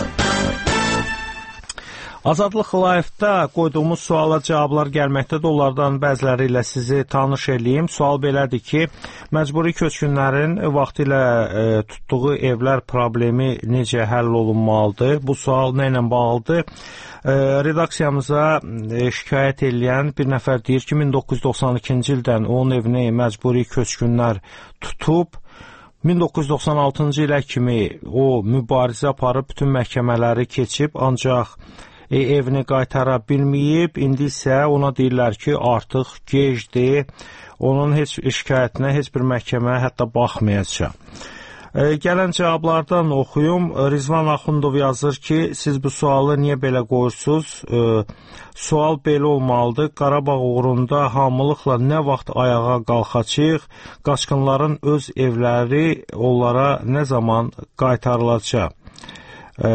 Azadlıq Live-da qoyduğumuz suala cavablar gəlməkdədir. Onlardan bəziləri ilə sizi tanış eləyim. Sual belədir ki, məcburi köçkünlərin vaxtilə e, tutduğu evlər problemi necə həll olunmalıdır? Bu sual nə ilə bağlıdır? E, redaksiyamıza e, şikayət eləyən bir nəfər deyir ki, min doqquz yüz doxsan ikinci ildən onun evini məcburi köçkünlər tutub. min doqquz yüz doxsan altıncı ilə kimi o mübarizə aparıb, bütün məhkəmələri keçib, ancaq e, evini qaytara bilməyib. İndi isə ona deyirlər ki, artıq gecdir, onun heç şikayətinə heç bir məhkəmə hətta baxmayacaq. E, gələn cavablardan oxuyum. Rizvan Axundov yazır ki, siz bu sualı niyə belə qoyursunuz? E, sual belə olmalıdır. Qarabağ uğrunda hamılıqla nə vaxt ayağa qalxacaq? Qaçqınların öz evləri onlara nə zaman qaytarılacaq? E,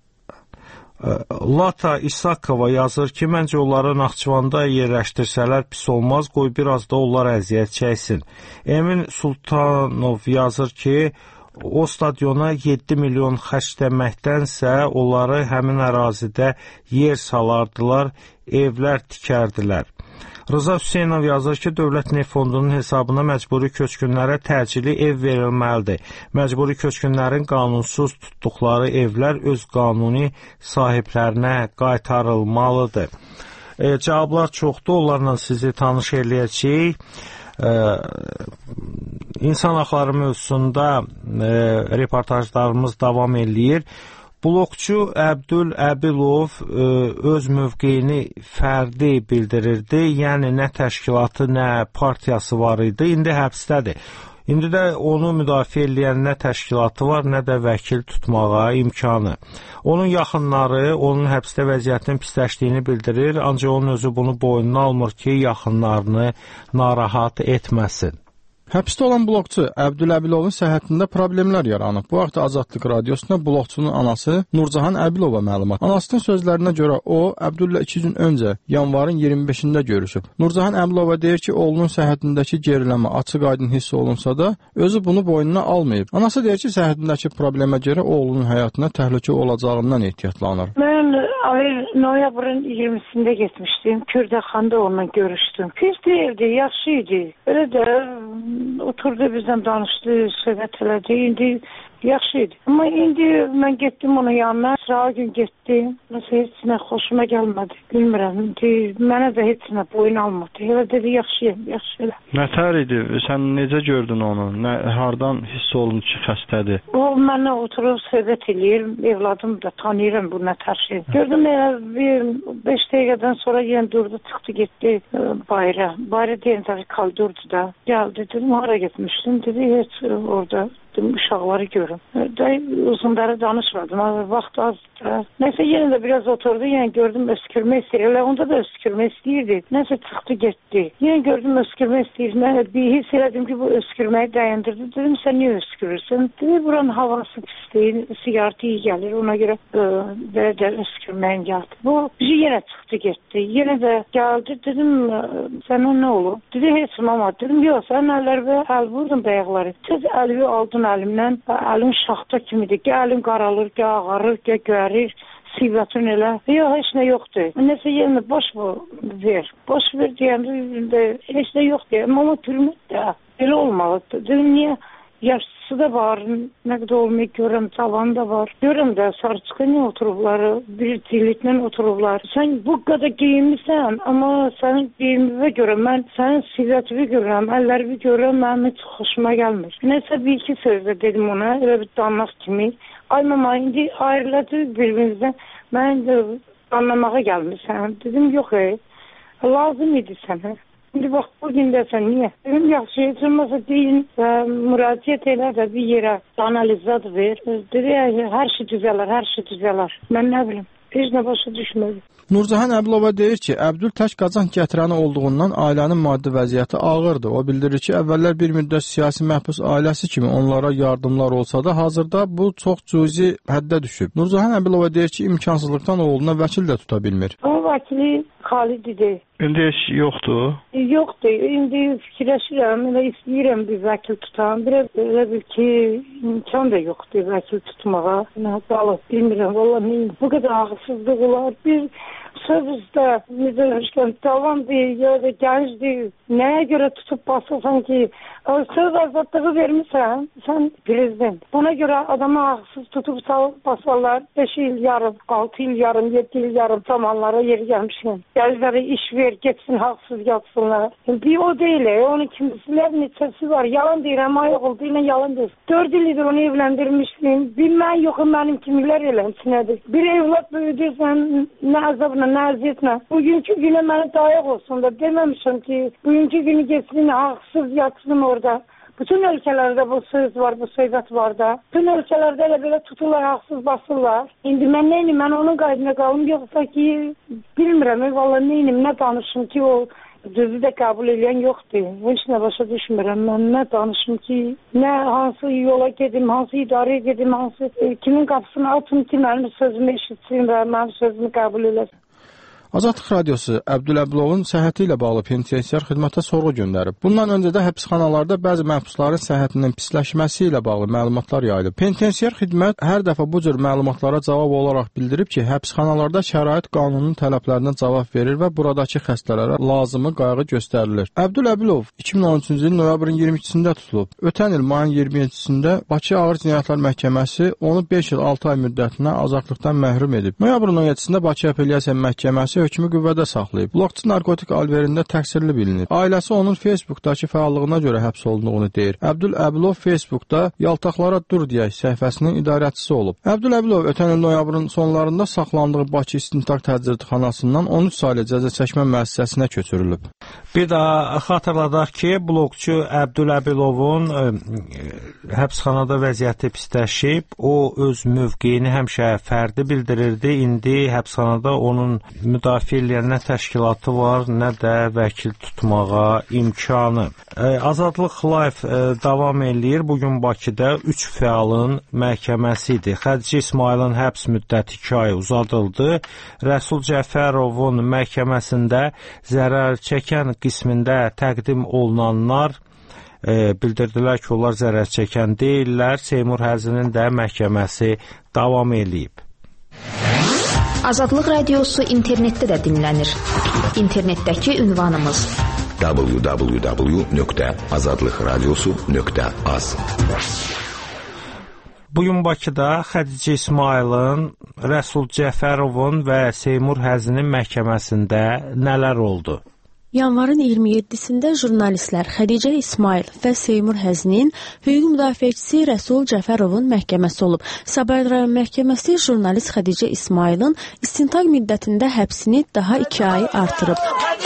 Lata İsakova yazır ki, məncə onları Naxçıvanda yerləşdirsələr pis olmaz, qoy biraz da onlar əziyyət çəksin. Emin Sultanov yazır ki, o stadiona yeddi milyon xərcləməkdənsə onları həmin ərazidə yer salardılar, evlər tikərdilər. Rıza Hüseynov yazır ki, Dövlət Neft Fondunun hesabına məcburi köçkünlərə təcili ev verilməlidir. Məcburi köçkünlərin qanunsuz tutduqları evlər öz qanuni sahiblərinə qaytarılmalıdır. E, cavablar çoxdur, onlarla sizi tanış eləyəcəyik. E, insan haqları mövzusunda e, reportajlarımız davam eləyir. Blokçu Əbdül Əbilov e, öz mövqeyini fərdi bildirirdi, yəni nə təşkilatı, nə partiyası var idi, indi həbsdədir. İndi də onu müdafiə edən nə təşkilatı var, nə də vəkil tutmağa imkanı. Onun yaxınları onun həbsdə vəziyyətinin pisləşdiyini bildirir, ancaq onun özü bunu boynuna almır ki, yaxınlarını narahat etməsin. Həbsdə olan blokçu Əbdül Əbilovun səhhətində problemlər yaranıb. Bu vaxt Azadlıq radiosunda blokçunun anası Nurcahan Əbilova məlumat. Anasının sözlərinə görə o, Əbdüllə iki gün öncə, yanvarın iyirmi beşində görüşüb. Nurcahan Əbilova deyir ki, oğlunun səhhətindəki geriləmə açıq-aydın hiss olunsa da, özü bunu boynuna almayıb. Anası deyir ki, səhhətindəki problemə görə oğlunun həyatına təhlükə olacağından ehtiyatlanır. Mən noyabrın iyirmisində getmişdim. Kürdəxanda onunla görüşdüm. Pis deyildi, yaxşı idi. Öyle də oturdu bizden danıştı, söhbət elədi. İndi yaxşı idi. Amma indi mən getdim onun yanına. Sıra gün getdim. Nasıl heç nə xoşuma gəlmədi. Bilmirəm. İndi mənə də heç nə boyun almadı. Elə dedi, yaxşıyım, yaxşı elə. Nətər idi? Sən necə gördün onu? Nə, hardan hiss olundu ki, xəstədir? O mənə oturub söhbət eləyir. Evladım da tanıyıram bu nətər şey. Gördüm elə bir beş dəqiqədən sonra yenə durdu, çıxdı, getdi bayra. Bayra deyən tabii kaldırdı da. Gəldi, dedim, hara getmişdim? Dedi, heç orada uşaqları görüm. Da uzunları danışmadım. Vaxt azdı. Neyse yine de biraz oturdu. Yani gördüm öskürme istəyir. Onda da öskürme istəyirdi. Neyse çıxdı getdi. Yine gördüm öskürme istəyir. Ben bir hiss elədim ki bu öskürmeyi dayandırdı. Dedim sen niye öskürürsün? Dedi buranın havası pis değil. Sigareti iyi gelir. Ona göre böyle de öskürmeyin geldi. Bu yine çıxdı getdi. Yine de geldi. Dedim senin ne olur? Dedi heç mama. Dedim yok sen əllərə əl vurdun bəyəkləri. Tez əlvi aldın əlimdən, əlim şaxta kimidir. Gəlim qaralır, gəl ağarır, gəl görir. Sivatın elə. Yox, heç nə yoxdur. Nəsə yenə boş ver. Boş ver deyəndə heç nə yoxdur. Amma türmətdə elə olmalıdır. Dedim, niyə? Yaşlısı da var, nə qədər olmayı görürəm, cavan da var. Görürəm də sarıçıqla oturublar, bir ciliklə oturublar. Sən bu qədər geyinmişsən, amma sənin geyimivə görə mən sənin sivətivi görürəm, əllərivi görürəm, mənim heç xoşuma gəlmir. Nəsə bir iki sözlə dedim ona, elə bir danlaq kimi. Ay mama, indi ayrıladı bir-birimizdən, mən də anlamağa gəlmişsən. Dedim, yox, e, lazım idi sənə. Şimdi bax, bugün dəsən, niyə? Dedim, yaxşı, heç olmasa deyin, müraciət elə də bir yerə analizat ver. Dedi, hər şey düzələr, hər şey düzələr. Mən nə bilim, heç nə başa düşmədim. Nurcahan Əbilova deyir ki, Əbdül tək qazanc gətirəni olduğundan ailənin maddi vəziyyəti ağırdır. O bildirir ki, əvvəllər bir müddət siyasi məhbus ailəsi kimi onlara yardımlar olsa da, hazırda bu çox cüzi həddə düşüb. Nurcahan Əbilova deyir ki, imkansızlıqdan oğluna vəkil də tuta bilmir. O vəkili Xalid idi. İndi heç yoxdur? Yoxdur. İndi fikirləşirəm, elə istəyirəm bir vəkil tutam. Biraz elə bil ki, imkan da yoxdur vəkil tutmağa. Nə qalıb, bilmirəm. Valla neyim. Bu qədər ağırsızlıq olar. Bir sözdə, necə höşkən, tavandır, ya da gəncdir. Nəyə görə tutub basırsan ki, söz azadlığı vermişsən, sən prezident. Buna görə adamı ağırsız tutub basarlar. beş il yarım, altı il yarım, yedi il yarım zamanlara yeri gəlmişsin. Gəlləri iş ver, geçsin, haqsız yatsınlar. Bir o deyil, onun kimsilər neçəsi var. Yalan deyirəm, ayıq oldu, ilə yalan deyir. Dörd ildir onu evləndirmişsin. Bir mən yoxum, mənim kimilər eləmsinədir. Bir evlat böyüdürsən, nə əzabla, nə əziyyətlə. Bugünkü günə mənə dayak olsun da deməmişim ki, bugünkü günü geçsin, haqsız yatsın orada. Bütün ölkələrdə bu söz var, bu söhbət var da. Bütün ölkələrdə elə belə tuturlar, haqsız basırlar. İndi mən neynim, mən onun qaydına qalım, yoxsa ki, bilmirəm, valla neynim, nə danışım ki, o düzü də qəbul edən yoxdur. Heç nə başa düşmürəm, mən nə danışım ki, nə hansı yola gedim, hansı idarəyə gedim, hansı e, kimin qapısını atım ki, mənim sözümü eşitsin və mənim sözümü qəbul eləsin. Azadlıq Radiosu Əbdüləbilovun səhhəti ilə bağlı penitensiar xidmətə sorğu göndərib. Bundan öncə də həbsxanalarda bəzi məhbusların səhhətinin pisləşməsi ilə bağlı məlumatlar yayılıb. Penitensiar xidmət hər dəfə bu cür məlumatlara cavab olaraq bildirib ki, həbsxanalarda şərait qanunun tələblərinə cavab verir və buradakı xəstələrə lazımı qayğı göstərilir. Əbdüləbilov iki min on üçüncü ilin noyabrın iyirmi ikisində tutulub. Ötən il mayın iyirmi yeddisində Bakı Ağır Cinayətlər Məhkəməsi onu beş il altı ay müddətinə azadlıqdan məhrum edib. Noyabrın on yeddisində Bakı Apellyasiya Məhkəməsi hökmü qüvvədə saxlayıb. Blokçu narkotik alverində təqsirli bilinir. Ailəsi onun Facebookdakı fəallığına görə həbs olunduğunu deyir. Əbdül Əbilov Facebookda Yaltaqlara dur deyək səhifəsinin idarəçisi olub. Əbdül Əbilov ötən il noyabrın sonlarında saxlandığı Bakı İstintaq Təcridxanasından on üç saylı cəza çəkmə müəssisəsinə köçürülüb. Bir daha xatırladaq ki, blokçu Əbdül Əbilovun ə, həbsxanada vəziyyəti pisləşib. O öz mövqeyini həmişə fərdi bildirirdi. İndi həbsxanada onun müdafiə eləyən nə təşkilatı var, nə də vəkil tutmağa imkanı. Azadlıq Live davam eləyir. Bugün Bakıda üç fəalın məhkəməsi idi. Xədicə İsmailin həbs müddəti iki ay uzadıldı. Rəsul Cəfərovun məhkəməsində zərər çəkən qismində təqdim olunanlar e, bildirdilər ki, onlar zərər çəkən deyirlər. Seymur Həzinin də məhkəməsi davam eləyib. Azadlıq Radiosu internetdə də dinlənir. İnternetdəki ünvanımız w w w nöqtə azadlıq radiosu nöqtə az. Bugün Bakıda Xədicə İsmailin, Rəsul Cəfərovun və Seymur Həzinin məhkəməsində nələr oldu? Yanvarın iyirmi yeddisində jurnalistlər Xədicə İsmail və Seymur Həzinin hüquq müdafiəçisi Rəsul Cəfərovun məhkəməsi olub. Sabir rayon məhkəməsi jurnalist Xədicə İsmailin istintaq müddətində həbsini daha iki ay artırıb.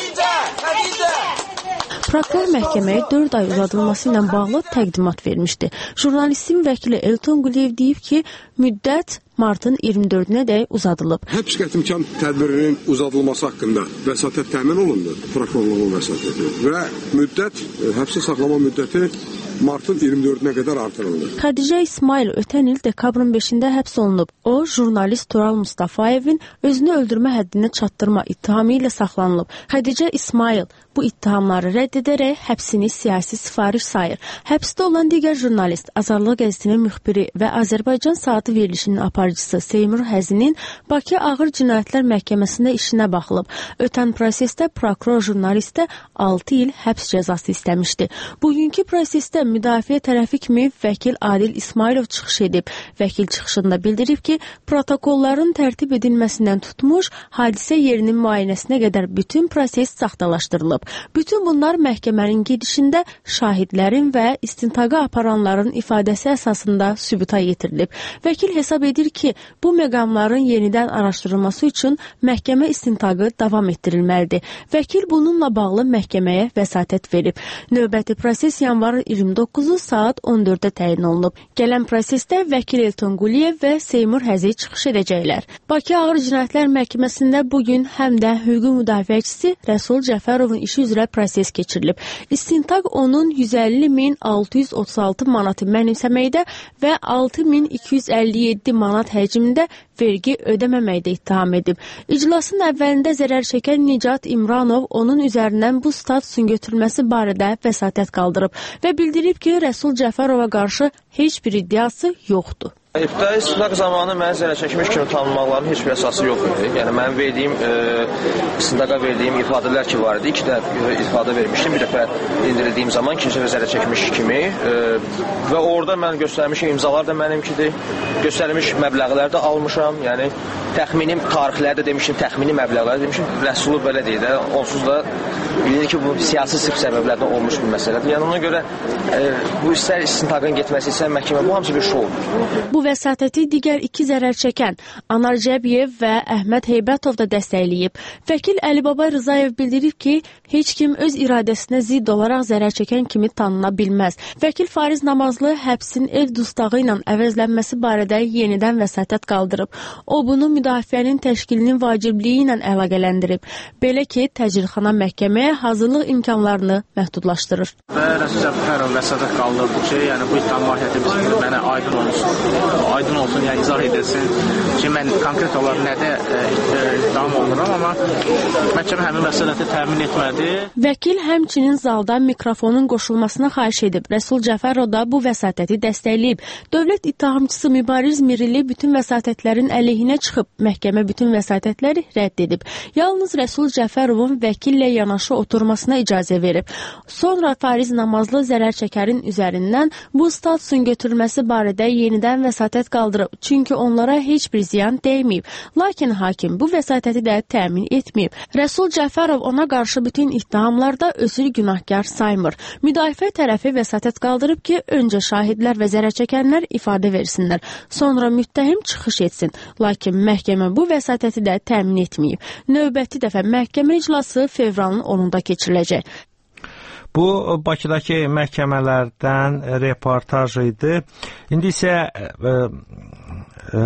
Prokuror məhkəməyə dörd ay uzadılması ilə bağlı təqdimat vermişdi. Jurnalistin vəkili Elton Quliyev deyib ki, müddət martın iyirmi dördünə dək uzadılıb. Həbs qətimkan tədbirinin uzadılması haqqında vəsatət təmin olundu, prokurorluğun vəsatəti və müddət, həbsə saxlama müddəti martın iyirmi dördünə qədər artırıldı. Xədicə İsmail ötən il dekabrın beşində həbs olunub. O, jurnalist Tural Mustafayevin özünü öldürmə həddinə çatdırma ittihamı ilə saxlanılıb. Xədicə İsmail bu ittihamları rədd edərək həbsini siyasi sifariş sayır. Həbsdə olan digər jurnalist, Azadlıq qəzetinin müxbiri və Azərbaycan Saatı verilişinin aparıcısı idarəçisi Seymur Həzinin Bakı Ağır Cinayətlər Məhkəməsində işinə baxılıb. Ötən prosesdə prokuror jurnalistə altı il həbs cəzası istəmişdi. Bugünkü prosesdə müdafiə tərəfi kimi vəkil Adil İsmailov çıxış edib. Vəkil çıxışında bildirib ki, protokolların tərtib edilməsindən tutmuş, hadisə yerinin müayinəsinə qədər bütün proses saxtalaşdırılıb. Bütün bunlar məhkəmənin gedişində şahidlərin və istintaqa aparanların ifadəsi əsasında sübuta yetirilib. Vəkil hesab edir ki, bu məqamların yenidən araşdırılması üçün məhkəmə istintaqı davam etdirilməlidir. Vəkil bununla bağlı məhkəməyə vəsatət verib. Növbəti proses yanvarın iyirmi doqquzu saat on dördə təyin olunub. Gələn prosesdə vəkil Elton Quliyev və Seymur Həzi çıxış edəcəklər. Bakı Ağır Cinayətlər Məhkəməsində bugün həm də hüquqi müdafiəçisi Rəsul Cəfərovun işi üzrə proses keçirilib. İstintaq onun yüz əlli min altı yüz otuz altı manatı mənimsəməkdə və altı min iki yüz əlli yeddi manat həcmində vergi ödəməməkdə ittiham edib. İclasın əvvəlində zərər çəkən Nicat İmranov onun üzərindən bu statusun götürülməsi barədə vəsatət qaldırıb və bildirib ki, Rəsul Cəfərova qarşı heç bir iddiası yoxdur. İbtidai istintaq zamanı mən zərər çəkmiş kimi tanınmaqların heç bir əsası yox idi. Yəni mənim verdiyim, e, istintaqa verdiyim ifadələr ki var idi. İki dəfə ifadə vermişdim. Bir dəfə indirildiyim zaman ikinci dəfə zərər çəkmiş kimi e, və orada mən göstərmişim imzalar da mənimkidir. Göstərilmiş məbləğlər də almışam. Yəni təxmini tarixləri də demişdim, təxmini məbləğlər demişim. Rəsulu belə deyir də, onsuz da bilir ki, bu siyasi sırf səbəblərdən olmuş bir məsələdir. Yəni ona görə e, bu istər istintaqın getməsi, istər məhkəmə, bu hamısı bir şoudur. Bu vəsatəti digər iki zərər çəkən Anar Cəbiyev və Əhməd Heybətov da dəstəkləyib. Vəkil Əlibaba Rızayev bildirib ki, heç kim öz iradəsinə zidd olaraq zərər çəkən kimi tanına bilməz. Vəkil Fariz Namazlı həbsin ev dustağı ilə əvəzlənməsi barədə yenidən vəsatət qaldırıb. O bunu müdafiənin təşkilinin vacibliyi ilə əlaqələndirib. Belə ki, təcridxana məhkəməyə hazırlıq imkanlarını məhdudlaşdırır. Və Rəsul Cəfərov vəsatət qaldırdı ki, yəni bu ittiham mahiyyəti mənə aydın olsun. Aydın olsun, yəni izah edilsin ki, mən konkret olaraq nədə ittiham oluram, amma məhkəmə həmin vəsatəti təmin etmədi. Vəkil həmçinin zalda mikrofonun qoşulmasına xahiş edib. Rəsul Cəfərov da bu vəsatəti dəstəkləyib. Dövlət ittihamçısı Mübariz Mirili bütün vəsatətlərin əleyhinə çıxıb, məhkəmə bütün vəsatətləri rədd edib. Yalnız Rəsul Cəfərovun vəkillə yanaşı oturmasına icazə verib. Sonra Fariz Namazlı zərər çəkərin üzərindən bu statusun götürülməsi barədə yenidən vəsatət qaldırıb, çünki onlara heç bir ziyan dəyməyib. Lakin hakim bu vəsatəti də təmin etməyib. Rəsul Cəfərov ona qarşı bütün ittihamlarda özünü günahkar saymır. Müdafiə tərəfi vəsatət qaldırıb ki, öncə şahidlər və zərər çəkənlər ifadə versinlər, sonra müttəhim çıxış etsin. Lakin məhkəmə bu vəsatəti də təmin etməyib. Növbəti dəfə məhkəmə iclası fevralın onunda keçiriləcək. Bu, Bakıdakı məhkəmələrdən reportaj idi. İndi isə e, e,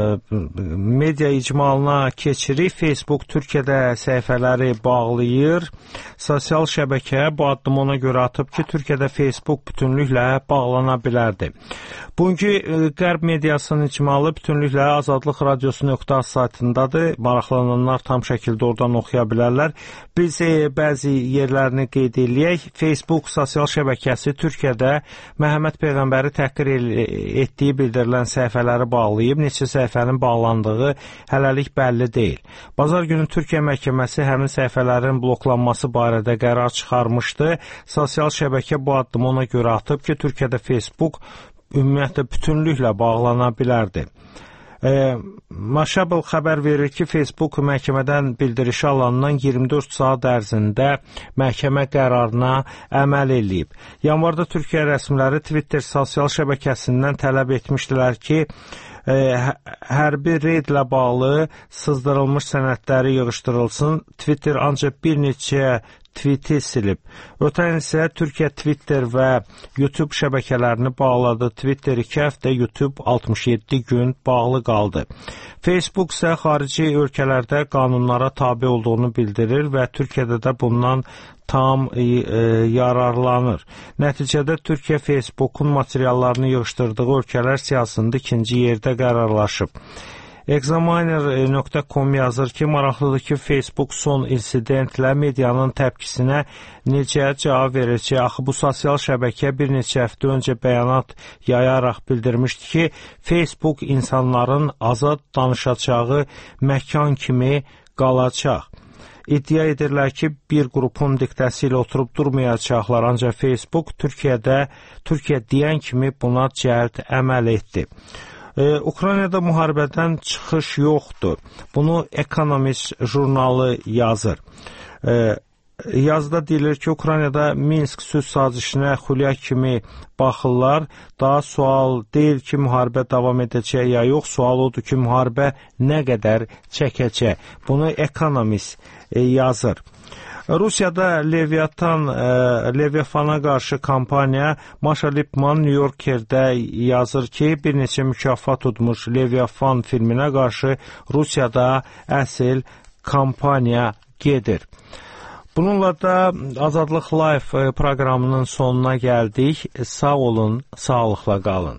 media icmalına keçirik. Facebook Türkiyədə səhifələri bağlayır. Sosial şəbəkə bu addımı ona görə atıb ki, Türkiyədə Facebook bütünlüklə bağlana bilərdi. Bugünkü Qərb mediasının icmalı bütünlüklə Azadlıq Radiosu nöqtə az saytındadır. Maraqlananlar tam şəkildə oradan oxuya bilərlər. Biz e, bəzi yerlərini qeyd edək. Facebook sosial şəbəkəsi Türkiyədə Məhəmməd Peyğəmbəri təhqir etdiyi bildirilən səhifələri bağlayıb. Neçə səhifənin bağlandığı hələlik bəlli deyil. Bazar günü Türkiyə məhkəməsi həmin səhifələrin bloklanması barədə qərar çıxarmışdı. Sosial şəbəkə bu addımı ona görə atıb ki, Türkiyədə Facebook ümumiyyətlə bütünlüklə bağlana bilərdi. E, Mashable xəbər verir ki, Facebook məhkəmədən bildirişi alandan iyirmi dörd saat ərzində məhkəmə qərarına əməl eləyib. Yanvarda Türkiyə rəsmiləri Twitter sosial şəbəkəsindən tələb etmişdilər ki, e, hərbi reydlə bağlı sızdırılmış sənədləri yığışdırılsın. Twitter ancaq bir neçə tweeti silib. Ötən isə Türkiyə Twitter və YouTube şəbəkələrini bağladı. Twitter iki həftə, YouTube altmış yeddi gün bağlı qaldı. Facebook isə xarici ölkələrdə qanunlara tabe olduğunu bildirir və Türkiyədə də bundan tam e, e, yararlanır. Nəticədə Türkiyə Facebookun materiallarını yığışdırdığı ölkələr siyasətində ikinci yerdə qərarlaşıb. Examiner nöqtə com yazır ki, maraqlıdır ki, Facebook son insidentlə medianın təpkisinə necə cavab verəcək? Axı bu sosial şəbəkə bir neçə həftə öncə bəyanat yayaraq bildirmişdi ki, Facebook insanların azad danışacağı məkan kimi qalacaq. İddia edirlər ki, bir qrupun diktəsi ilə oturub durmayacaqlar, ancaq Facebook Türkiyədə, Türkiyə deyən kimi buna cəld əməl etdi. Ee, Ukraynada müharibədən çıxış yoxdur. Bunu Economist jurnalı yazır. Ee, yazıda deyilir ki, Ukraynada Minsk sülh sazişinə xülya kimi baxırlar. Daha sual deyil ki, müharibə davam edəcək ya yox, sual odur ki, müharibə nə qədər çəkəcək. Bunu Economist e, yazır. Rusiyada Leviathan, e, Leviathana qarşı kampaniya Maşa Lipman New Yorker'də yazır ki, bir neçə mükafat tutmuş Leviathan filminə qarşı Rusiyada əsl kampaniya gedir. Bununla da Azadlıq Live proqramının sonuna gəldik. Sağ olun, sağlıqla qalın.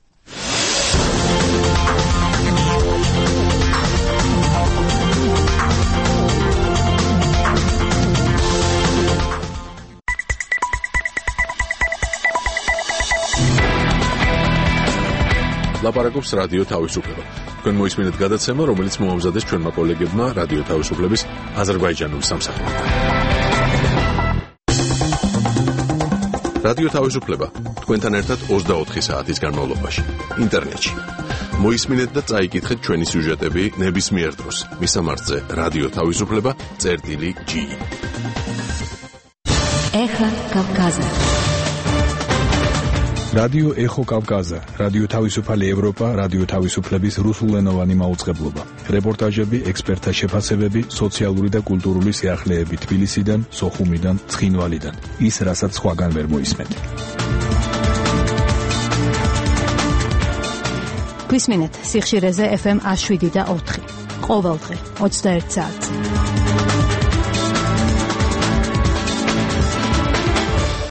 ლაპარაკობს რადიო თავისუფლება. თქვენ მოისმინეთ გადაცემა, რომელიც მოამზადეს ჩვენმა კოლეგებმა რადიო თავისუფლების აზერბაიჯანულ სამსახურში. რადიო თავისუფლება თქვენთან ერთად ოცდაოთხი საათის განმავლობაში ინტერნეტში. მოისმინეთ და წაიკითხეთ ჩვენი სიუჟეტები ნებისმიერ დროს. მისამართზე რადიო თავისუფლება წერტილი ჯი. ეხა კავკაზა. რადიო ეხო კავკაზა, რადიო თავისუფალი ევროპა, რადიო თავისუფლების რუსულენოვანი მაუწყებლობა. რეპორტაჟები, ექსპერტთა შეფასებები, სოციალური და კულტურული სიახლეები თბილისიდან, სოხუმიდან, ცხინვალიდან. ის, რასაც სხვაგან ვერ მოისმენთ. გვისმინეთ სიხშირეზე ეფ ემ ათს შვიდი და ოთხი. ყოველდღე ოცდაერთი საათზე.